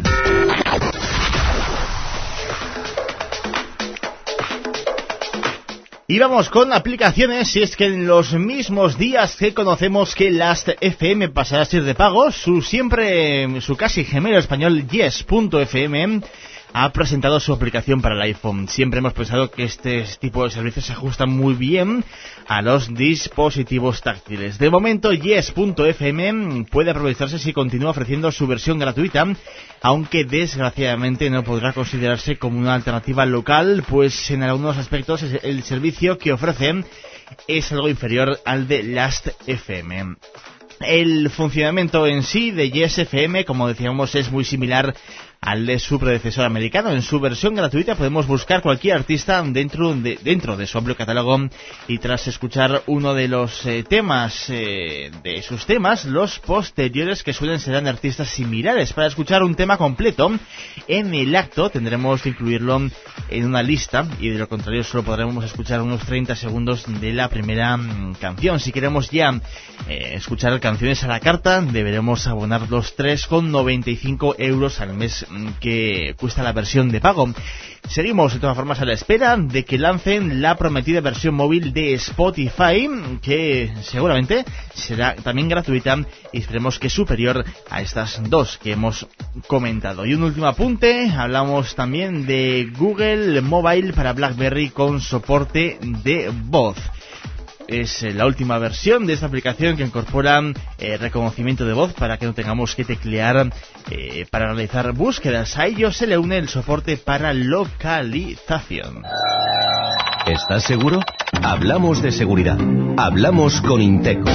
Y vamos con aplicaciones, y es que en los mismos días que conocemos que Last punto F M pasará a ser de pago, su siempre, su casi gemelo español Yes punto F M ha presentado su aplicación para el iPhone. Siempre hemos pensado que este tipo de servicios se ajustan muy bien a los dispositivos táctiles. De momento, Yes punto F M puede aprovecharse si continúa ofreciendo su versión gratuita, aunque desgraciadamente no podrá considerarse como una alternativa local, pues en algunos aspectos el servicio que ofrece es algo inferior al de Last punto F M. El funcionamiento en sí de Yes punto F M, como decíamos, es muy similar al de su predecesor americano. En su versión gratuita podemos buscar cualquier artista dentro de, dentro de su amplio catálogo, y tras escuchar uno de los eh, temas eh, de sus temas, los posteriores que suelen ser de artistas similares. Para escuchar un tema completo en el acto tendremos que incluirlo en una lista, y de lo contrario solo podremos escuchar unos treinta segundos de la primera mm, canción. Si queremos ya eh, escuchar canciones a la carta, deberemos abonar los tres con noventa y cinco euros al mes que cuesta la versión de pago. Seguimos de todas formas a la espera de que lancen la prometida versión móvil de Spotify, que seguramente será también gratuita y esperemos que superior a estas dos que hemos comentado. Y un último apunte, hablamos también de Google Mobile para BlackBerry con soporte de voz. Es la última versión de esta aplicación que incorpora eh, reconocimiento de voz para que no tengamos que teclear eh, para realizar búsquedas. A ello se le une el soporte para localización. ¿Estás seguro? Hablamos de seguridad. Hablamos con Inteco.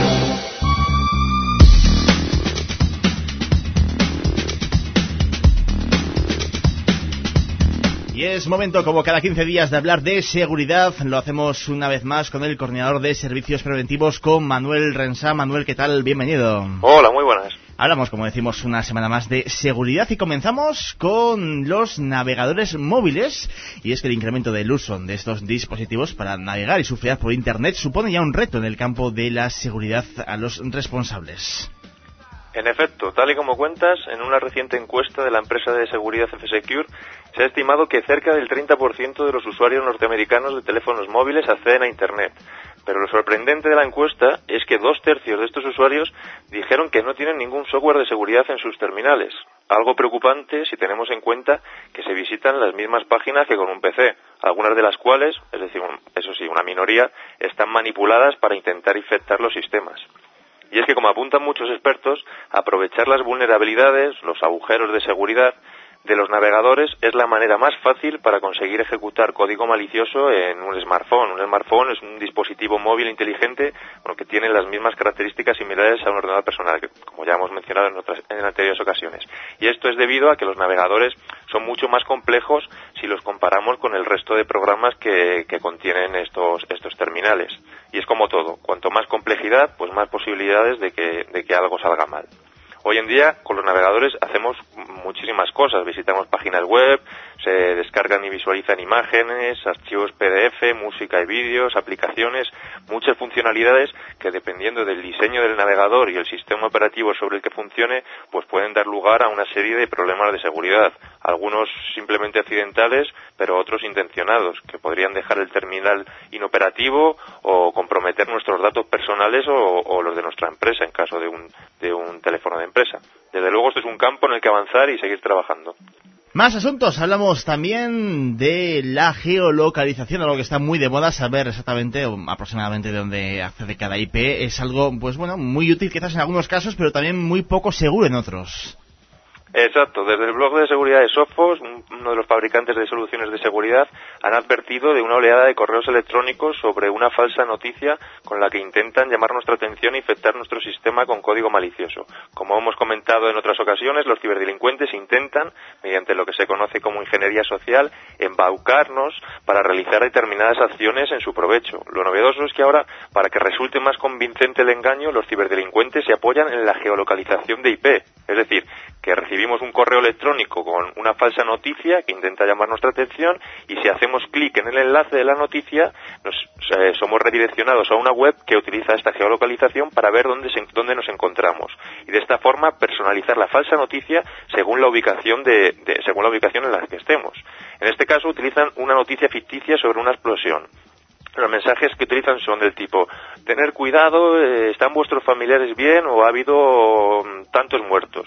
Y es momento, como cada quince días, de hablar de seguridad. Lo hacemos una vez más con el coordinador de servicios preventivos, con Manuel Rensá. Manuel, ¿qué tal? Bienvenido. Hola, muy buenas. Hablamos, como decimos, una semana más de seguridad y comenzamos con los navegadores móviles. Y es que el incremento del uso de estos dispositivos para navegar y surfear por Internet supone ya un reto en el campo de la seguridad a los responsables. En efecto, tal y como cuentas, en una reciente encuesta de la empresa de seguridad F-Secure, se ha estimado que cerca del treinta por ciento de los usuarios norteamericanos de teléfonos móviles acceden a Internet. Pero lo sorprendente de la encuesta es que dos tercios de estos usuarios dijeron que no tienen ningún software de seguridad en sus terminales. Algo preocupante si tenemos en cuenta que se visitan las mismas páginas que con un P C, algunas de las cuales, es decir, eso sí, una minoría, están manipuladas para intentar infectar los sistemas. Y es que, como apuntan muchos expertos, aprovechar las vulnerabilidades, los agujeros de seguridad de los navegadores es la manera más fácil para conseguir ejecutar código malicioso en un smartphone. Un smartphone es un dispositivo móvil inteligente, bueno, que tiene las mismas características similares a un ordenador personal, que, como ya hemos mencionado en, otras, en anteriores ocasiones. Y esto es debido a que los navegadores son mucho más complejos si los comparamos con el resto de programas que, que contienen estos, estos terminales. Y es como todo, cuanto más complejidad, pues más posibilidades de que, de que algo salga mal. Hoy en día, con los navegadores hacemos muchísimas cosas. Visitamos páginas web, se descargan y visualizan imágenes, archivos P D F, música y vídeos, aplicaciones, muchas funcionalidades que, dependiendo del diseño del navegador y el sistema operativo sobre el que funcione, pues pueden dar lugar a una serie de problemas de seguridad. Algunos simplemente accidentales, pero otros intencionados, que podrían dejar el terminal inoperativo o comprometer nuestros datos personales o, o los de nuestra empresa en caso de un, de un teléfono de empresa. Desde luego, este es un campo en el que avanzar y seguir trabajando. Más asuntos, hablamos también de la geolocalización, algo que está muy de moda, saber exactamente o aproximadamente de dónde accede cada I P. Es algo, pues bueno, muy útil quizás en algunos casos, pero también muy poco seguro en otros. Exacto, desde el blog de seguridad de Sophos, uno de los fabricantes de soluciones de seguridad, han advertido de una oleada de correos electrónicos sobre una falsa noticia con la que intentan llamar nuestra atención e infectar nuestro sistema con código malicioso. Como hemos comentado en otras ocasiones, los ciberdelincuentes intentan, mediante lo que se conoce como ingeniería social, embaucarnos para realizar determinadas acciones en su provecho. Lo novedoso es que ahora, para que resulte más convincente el engaño, los ciberdelincuentes se apoyan en la geolocalización de I P, es decir, que recibimos un correo electrónico con una falsa noticia que intenta llamar nuestra atención y si hacemos clic en el enlace de la noticia nos, eh, somos redireccionados a una web que utiliza esta geolocalización para ver dónde, se, dónde nos encontramos y de esta forma personalizar la falsa noticia según la ubicación de, de, según la ubicación en la que estemos. En este caso utilizan una noticia ficticia sobre una explosión. Los mensajes que utilizan son del tipo: tener cuidado, eh, ¿están vuestros familiares bien o ha habido um, tantos muertos?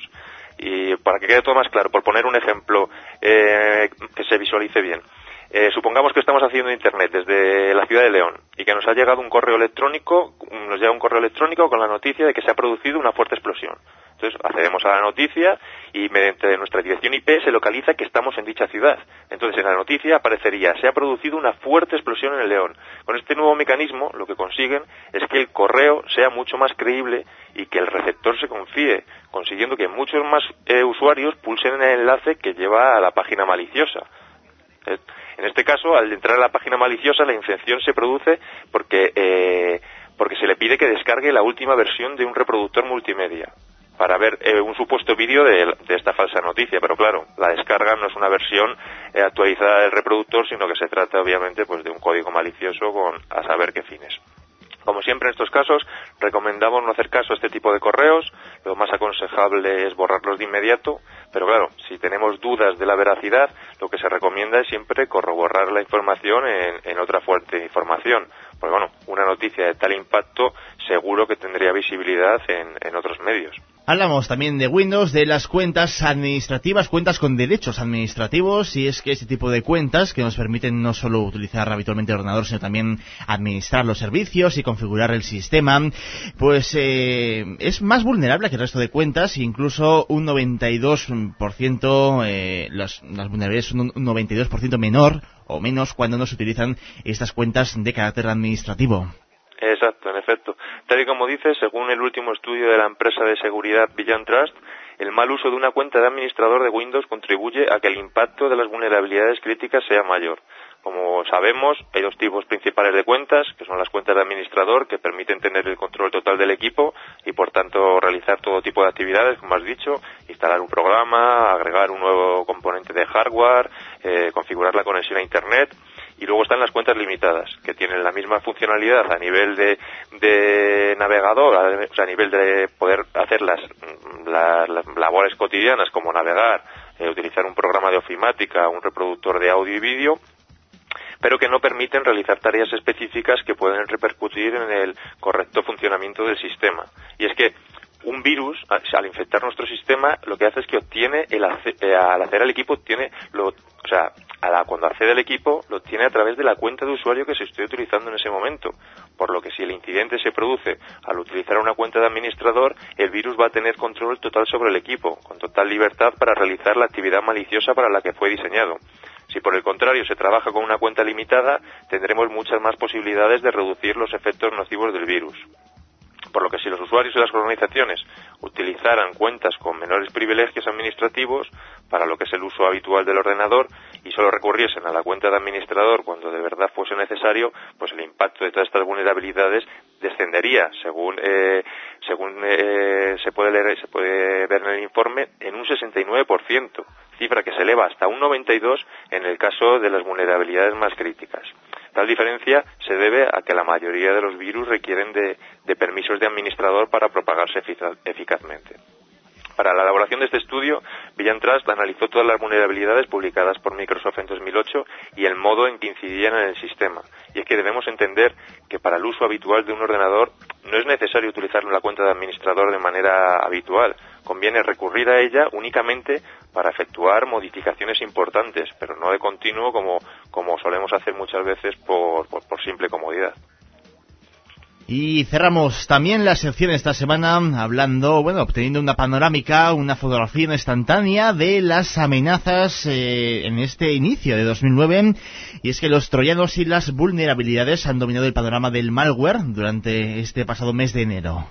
Y para que quede todo más claro, por poner un ejemplo eh, que se visualice bien. Eh, supongamos que estamos haciendo internet desde la ciudad de León y que nos ha llegado un correo electrónico, nos llega un correo electrónico con la noticia de que se ha producido una fuerte explosión. Entonces accedemos a la noticia y mediante nuestra dirección I P se localiza que estamos en dicha ciudad. Entonces en la noticia aparecería: se ha producido una fuerte explosión en el León. Con este nuevo mecanismo lo que consiguen es que el correo sea mucho más creíble y que el receptor se confíe, consiguiendo que muchos más eh, usuarios pulsen en el enlace que lleva a la página maliciosa. Eh, en este caso, al entrar a la página maliciosa, la infección se produce porque eh, porque se le pide que descargue la última versión de un reproductor multimedia para ver eh, un supuesto vídeo de, de esta falsa noticia, pero claro, la descarga no es una versión eh, actualizada del reproductor, sino que se trata obviamente pues de un código malicioso con a saber qué fines. Como siempre en estos casos, recomendamos no hacer caso a este tipo de correos. Lo más aconsejable es borrarlos de inmediato, pero claro, si tenemos dudas de la veracidad, lo que se recomienda es siempre corroborar la información en, en otra fuente de información. Porque bueno, una noticia de tal impacto seguro que tendría visibilidad en, en otros medios. Hablamos también de Windows, de las cuentas administrativas, cuentas con derechos administrativos, y es que este tipo de cuentas que nos permiten no solo utilizar habitualmente el ordenador, sino también administrar los servicios y configurar el sistema, pues eh, es más vulnerable que el resto de cuentas, incluso un noventa y dos por ciento, eh, las, las vulnerabilidades son un noventa y dos por ciento menor o menos cuando no se utilizan estas cuentas de carácter administrativo. Exacto, en efecto. Tal y como dice, según el último estudio de la empresa de seguridad Beyond Trust, el mal uso de una cuenta de administrador de Windows contribuye a que el impacto de las vulnerabilidades críticas sea mayor. Como sabemos, hay dos tipos principales de cuentas, que son las cuentas de administrador, que permiten tener el control total del equipo y, por tanto, realizar todo tipo de actividades, como has dicho, instalar un programa, agregar un nuevo componente de hardware, eh, configurar la conexión a Internet. Y luego están las cuentas limitadas, que tienen la misma funcionalidad a nivel de, de navegador, a, o sea, a nivel de poder hacer las, las, las labores cotidianas como navegar, eh, utilizar un programa de ofimática, un reproductor de audio y vídeo, pero que no permiten realizar tareas específicas que pueden repercutir en el correcto funcionamiento del sistema. Y es que un virus, al infectar nuestro sistema, lo que hace es que obtiene, el eh, al acceder al equipo, obtiene, lo, o sea, a la, cuando accede al equipo, lo obtiene a través de la cuenta de usuario que se esté utilizando en ese momento. Por lo que si el incidente se produce al utilizar una cuenta de administrador, el virus va a tener control total sobre el equipo, con total libertad para realizar la actividad maliciosa para la que fue diseñado. Si por el contrario se trabaja con una cuenta limitada, tendremos muchas más posibilidades de reducir los efectos nocivos del virus. Por lo que si los usuarios y las organizaciones utilizaran cuentas con menores privilegios administrativos para lo que es el uso habitual del ordenador y solo recurriesen a la cuenta de administrador cuando de verdad fuese necesario, pues el impacto de todas estas vulnerabilidades descendería, según eh, según eh, se puede leer, se puede ver en el informe, en un sesenta y nueve por ciento, cifra que se eleva hasta un noventa y dos por ciento en el caso de las vulnerabilidades más críticas. Tal diferencia se debe a que la mayoría de los virus requieren de, de permisos de administrador para propagarse efic- eficazmente. Para la elaboración de este estudio, Villan Trust analizó todas las vulnerabilidades publicadas por Microsoft en dos mil ocho y el modo en que incidían en el sistema. Y es que debemos entender que para el uso habitual de un ordenador no es necesario utilizar la cuenta de administrador de manera habitual. Conviene recurrir a ella únicamente para efectuar modificaciones importantes, pero no de continuo como, como solemos hacer muchas veces por, por, por simple comodidad. Y cerramos también la sección esta semana hablando, bueno, obteniendo una panorámica, una fotografía instantánea de las amenazas eh, en este inicio de dos mil nueve. Y es que los troyanos y las vulnerabilidades han dominado el panorama del malware durante este pasado mes de enero.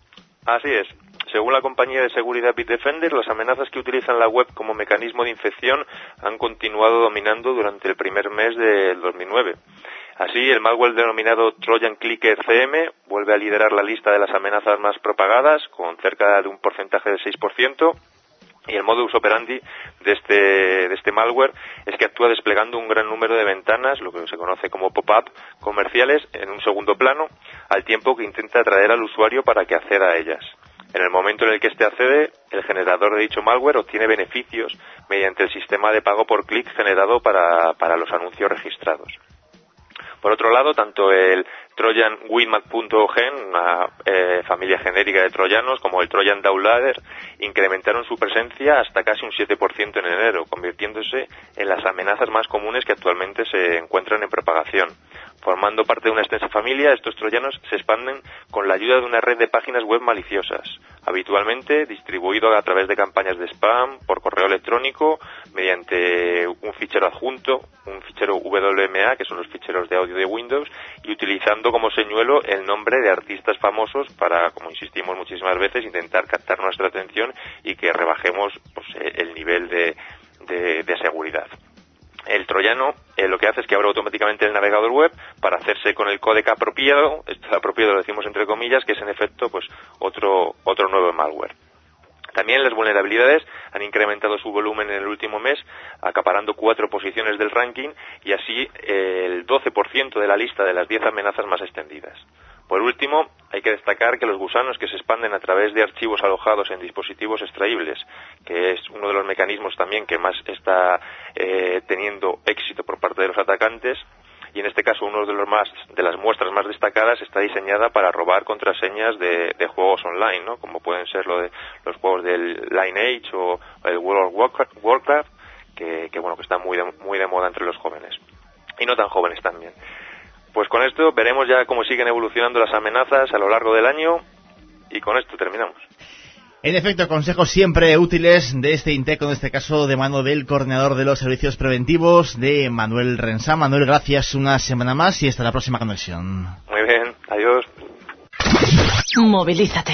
Así es. Según la compañía de seguridad Bitdefender, las amenazas que utilizan la web como mecanismo de infección han continuado dominando durante el primer mes del dos mil nueve. Así, el malware denominado Trojan Clicker C M vuelve a liderar la lista de las amenazas más propagadas, con cerca de un porcentaje del seis por ciento, y el modus operandi de este, de este malware es que actúa desplegando un gran número de ventanas, lo que se conoce como pop-up, comerciales, en un segundo plano, al tiempo que intenta atraer al usuario para que acceda a ellas. En el momento en el que éste accede, el generador de dicho malware obtiene beneficios mediante el sistema de pago por clic generado para, para los anuncios registrados. Por otro lado, tanto el Trojan Winmap.gen, una eh, familia genérica de troyanos, como el Trojan Downloader, incrementaron su presencia hasta casi un siete por ciento en enero, convirtiéndose en las amenazas más comunes que actualmente se encuentran en propagación. Formando parte de una extensa familia, estos troyanos se expanden con la ayuda de una red de páginas web maliciosas, habitualmente distribuido a través de campañas de spam, por correo electrónico, mediante un fichero adjunto, un fichero W M A, que son los ficheros de audio de Windows, y utilizando como señuelo el nombre de artistas famosos para, como insistimos muchísimas veces, intentar captar nuestra atención y que rebajemos pues, el nivel de, de, de seguridad. El troyano eh, lo que hace es que abre automáticamente el navegador web para hacerse con el códec apropiado, esto apropiado lo decimos entre comillas, que es en efecto pues otro otro nuevo malware. También las vulnerabilidades han incrementado su volumen en el último mes, acaparando cuatro posiciones del ranking y así eh, el doce por ciento de la lista de las diez amenazas más extendidas. Por último, hay que destacar que los gusanos que se expanden a través de archivos alojados en dispositivos extraíbles, que es uno de los mecanismos también que más está eh, teniendo éxito por parte de los atacantes, y en este caso uno de los más de las muestras más destacadas está diseñada para robar contraseñas de, de juegos online, ¿no? Como pueden ser lo de los juegos del Lineage o el World of Warcraft, que, que bueno que están muy de, muy de moda entre los jóvenes y no tan jóvenes también. Pues con esto veremos ya cómo siguen evolucionando las amenazas a lo largo del año y con esto terminamos. En efecto, consejos siempre útiles de este INTECO, en este caso de mano del coordinador de los servicios preventivos, de Manuel Rensá. Manuel, gracias una semana más y hasta la próxima conexión. Muy bien, adiós. Movilízate.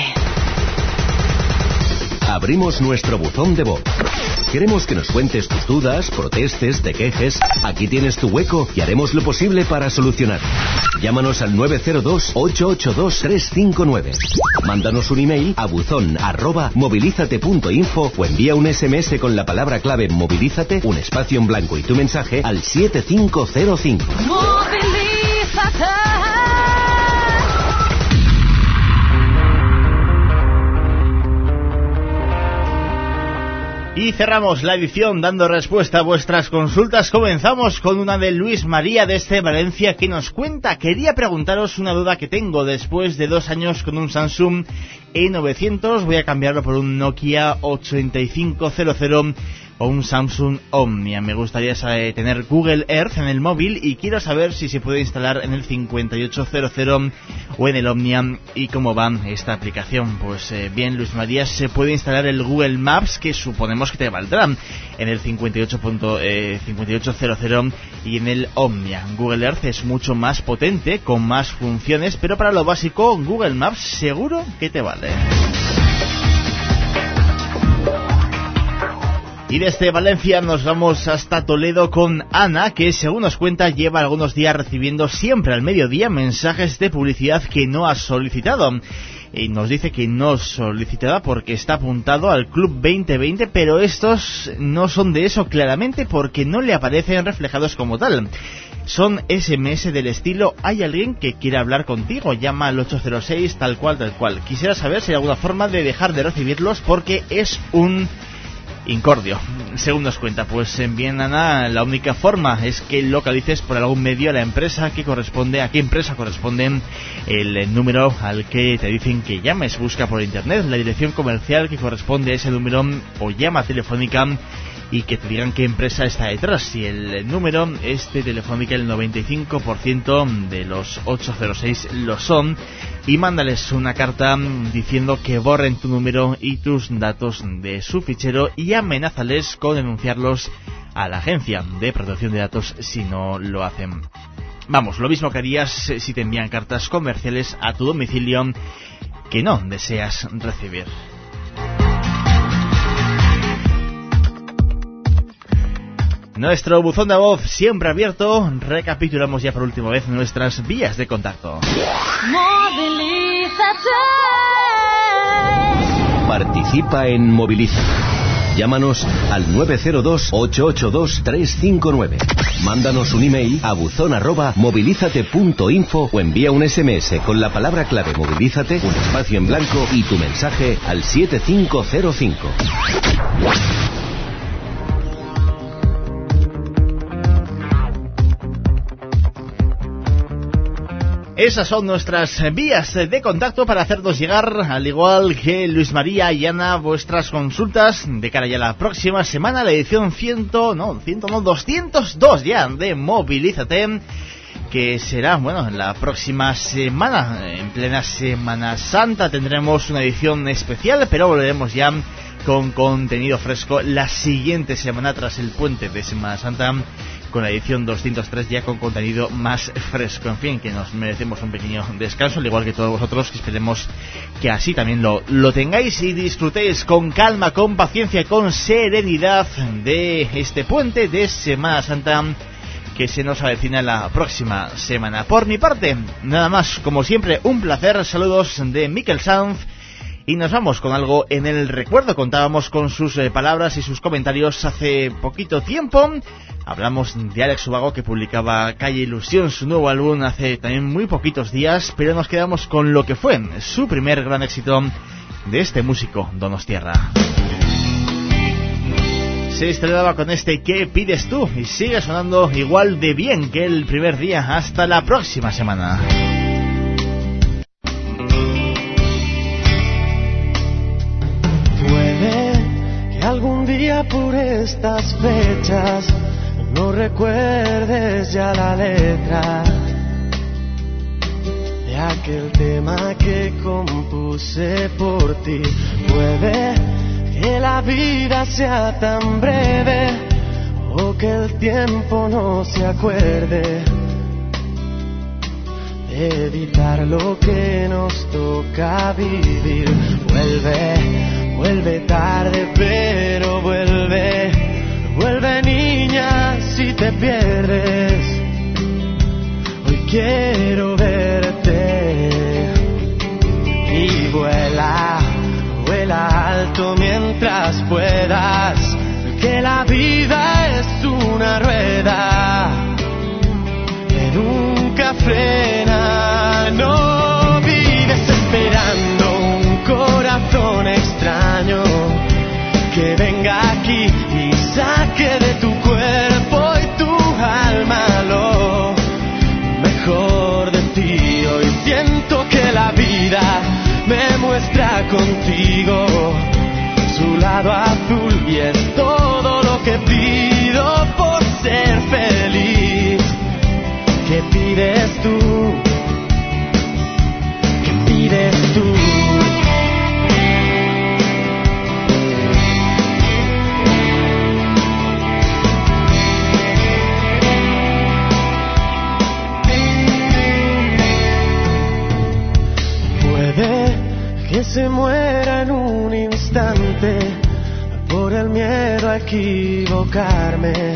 Abrimos nuestro buzón de voz. Queremos que nos cuentes tus dudas, protestes, te quejes. Aquí tienes tu hueco y haremos lo posible para solucionar. Llámanos al nueve cero dos, ocho ocho dos, tres cinco nueve. Mándanos un email a buzón arroba movilízate punto info o envía un ese eme ese con la palabra clave movilízate, un espacio en blanco y tu mensaje al siete cinco cero cinco. Movilízate. Y cerramos la edición dando respuesta a vuestras consultas. Comenzamos con una de Luis María desde Valencia que nos cuenta: quería preguntaros una duda que tengo. Después de dos años con un Samsung E novecientos voy a cambiarlo por un Nokia ochenta y cinco cero cero o un Samsung Omnia. Me gustaría saber, tener Google Earth en el móvil y quiero saber si se puede instalar en el cincuenta y ocho cero cero o en el Omnia y cómo va esta aplicación. Pues eh, bien, Luis María, se puede instalar el Google Maps, que suponemos que te valdrá en el cincuenta y ocho cero cero y en el Omnia. Google Earth es mucho más potente, con más funciones, pero para lo básico Google Maps seguro que te vale. Y desde Valencia nos vamos hasta Toledo con Ana, que según nos cuenta lleva algunos días recibiendo siempre al mediodía mensajes de publicidad que no ha solicitado. Y nos dice que no solicitada porque está apuntado al Club veinte veinte, pero estos no son de eso claramente porque no le aparecen reflejados como tal. son ese eme ese del estilo: ¿hay alguien que quiera hablar contigo? Llama al ocho cero seis tal cual, tal cual. Quisiera saber si hay alguna forma de dejar de recibirlos porque es un incordio. Según nos cuenta, pues bien, Ana, la única forma es que localices por algún medio a la empresa que corresponde, a qué empresa corresponde el número al que te dicen que llames. Busca por internet la dirección comercial que corresponde a ese número o llama telefónica y que te digan qué empresa está detrás. Si el número es de Telefónica, el noventa y cinco por ciento de los ocho cero seis lo son, y mándales una carta diciendo que borren tu número y tus datos de su fichero y amenázales con denunciarlos a la agencia de protección de datos si no lo hacen. Vamos, lo mismo que harías si te envían cartas comerciales a tu domicilio que no deseas recibir. Nuestro buzón de voz siempre abierto. Recapitulamos ya por última vez nuestras vías de contacto. Participa en Moviliza. Llámanos al nueve cero dos, ocho ocho dos, tres cinco nueve. Mándanos un email a buzón arroba movilízate punto info o envía un ese eme ese con la palabra clave Movilízate, un espacio en blanco y tu mensaje al siete cinco cero cinco. Esas son nuestras vías de contacto para hacernos llegar, al igual que Luis María y Ana, vuestras consultas de cara ya a la próxima semana, la edición cien, no, cien, no, doscientos dos ya de Movilízate, que será, bueno, la próxima semana, en plena Semana Santa, tendremos una edición especial, pero volveremos ya con contenido fresco la siguiente semana tras el puente de Semana Santa, con la edición doscientos tres ya con contenido más fresco. En fin, que nos merecemos un pequeño descanso, al igual que todos vosotros, que esperemos que así también lo, lo tengáis y disfrutéis con calma, con paciencia, con serenidad de este puente de Semana Santa que se nos avecina la próxima semana. Por mi parte, nada más, como siempre, un placer. Saludos de Miquel Sanz. Y nos vamos con algo en el recuerdo. Contábamos con sus eh, palabras y sus comentarios hace poquito tiempo. Hablamos de Alex Ubago, que publicaba Calle Ilusión, su nuevo álbum, hace también muy poquitos días. Pero nos quedamos con lo que fue su primer gran éxito de este músico donostiarra. Se estrenaba con este ¿Qué pides tú? Y sigue sonando igual de bien que el primer día. Hasta la próxima semana. Algún día por estas fechas no recuerdes ya la letra de aquel tema que compuse por ti. Puede que la vida sea tan breve o que el tiempo no se acuerde de evitar lo que nos toca vivir. Vuelve Vuelve tarde, pero vuelve, vuelve niña si te pierdes. Hoy quiero verte y vuela, vuela alto mientras puedas, que la vida es una rueda que nunca frena. No vives esperando un corazón extraño que venga aquí y saque de tu cuerpo y tu alma lo mejor de ti. Hoy siento que la vida me muestra contigo su lado azul y es todo lo que pido por ser feliz. ¿Qué pides tú? ¿Qué pides tú? Que se muera en un instante por el miedo a equivocarme.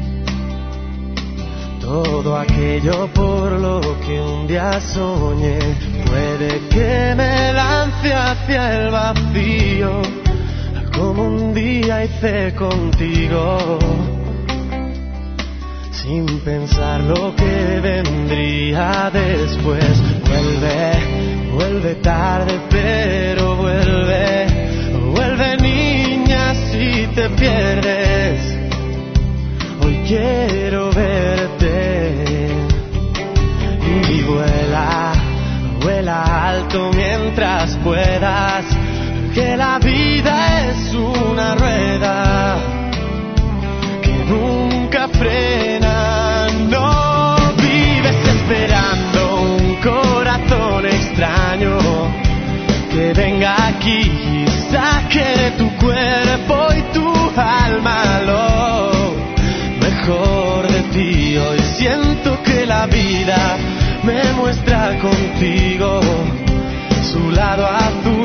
Todo aquello por lo que un día soñé puede que me lance hacia el vacío, como un día hice contigo. sin pensar lo que vendría después. Vuelve, vuelve tarde, pero vuelve, vuelve niña si te pierdes. Hoy quiero verte y vuela, vuela alto mientras puedas, que la vida es una rueda que nunca frena. No vives esperando un corazón extraño que venga aquí y saque de tu cuerpo y tu alma lo mejor de ti. Hoy siento que la vida me muestra contigo su lado azul.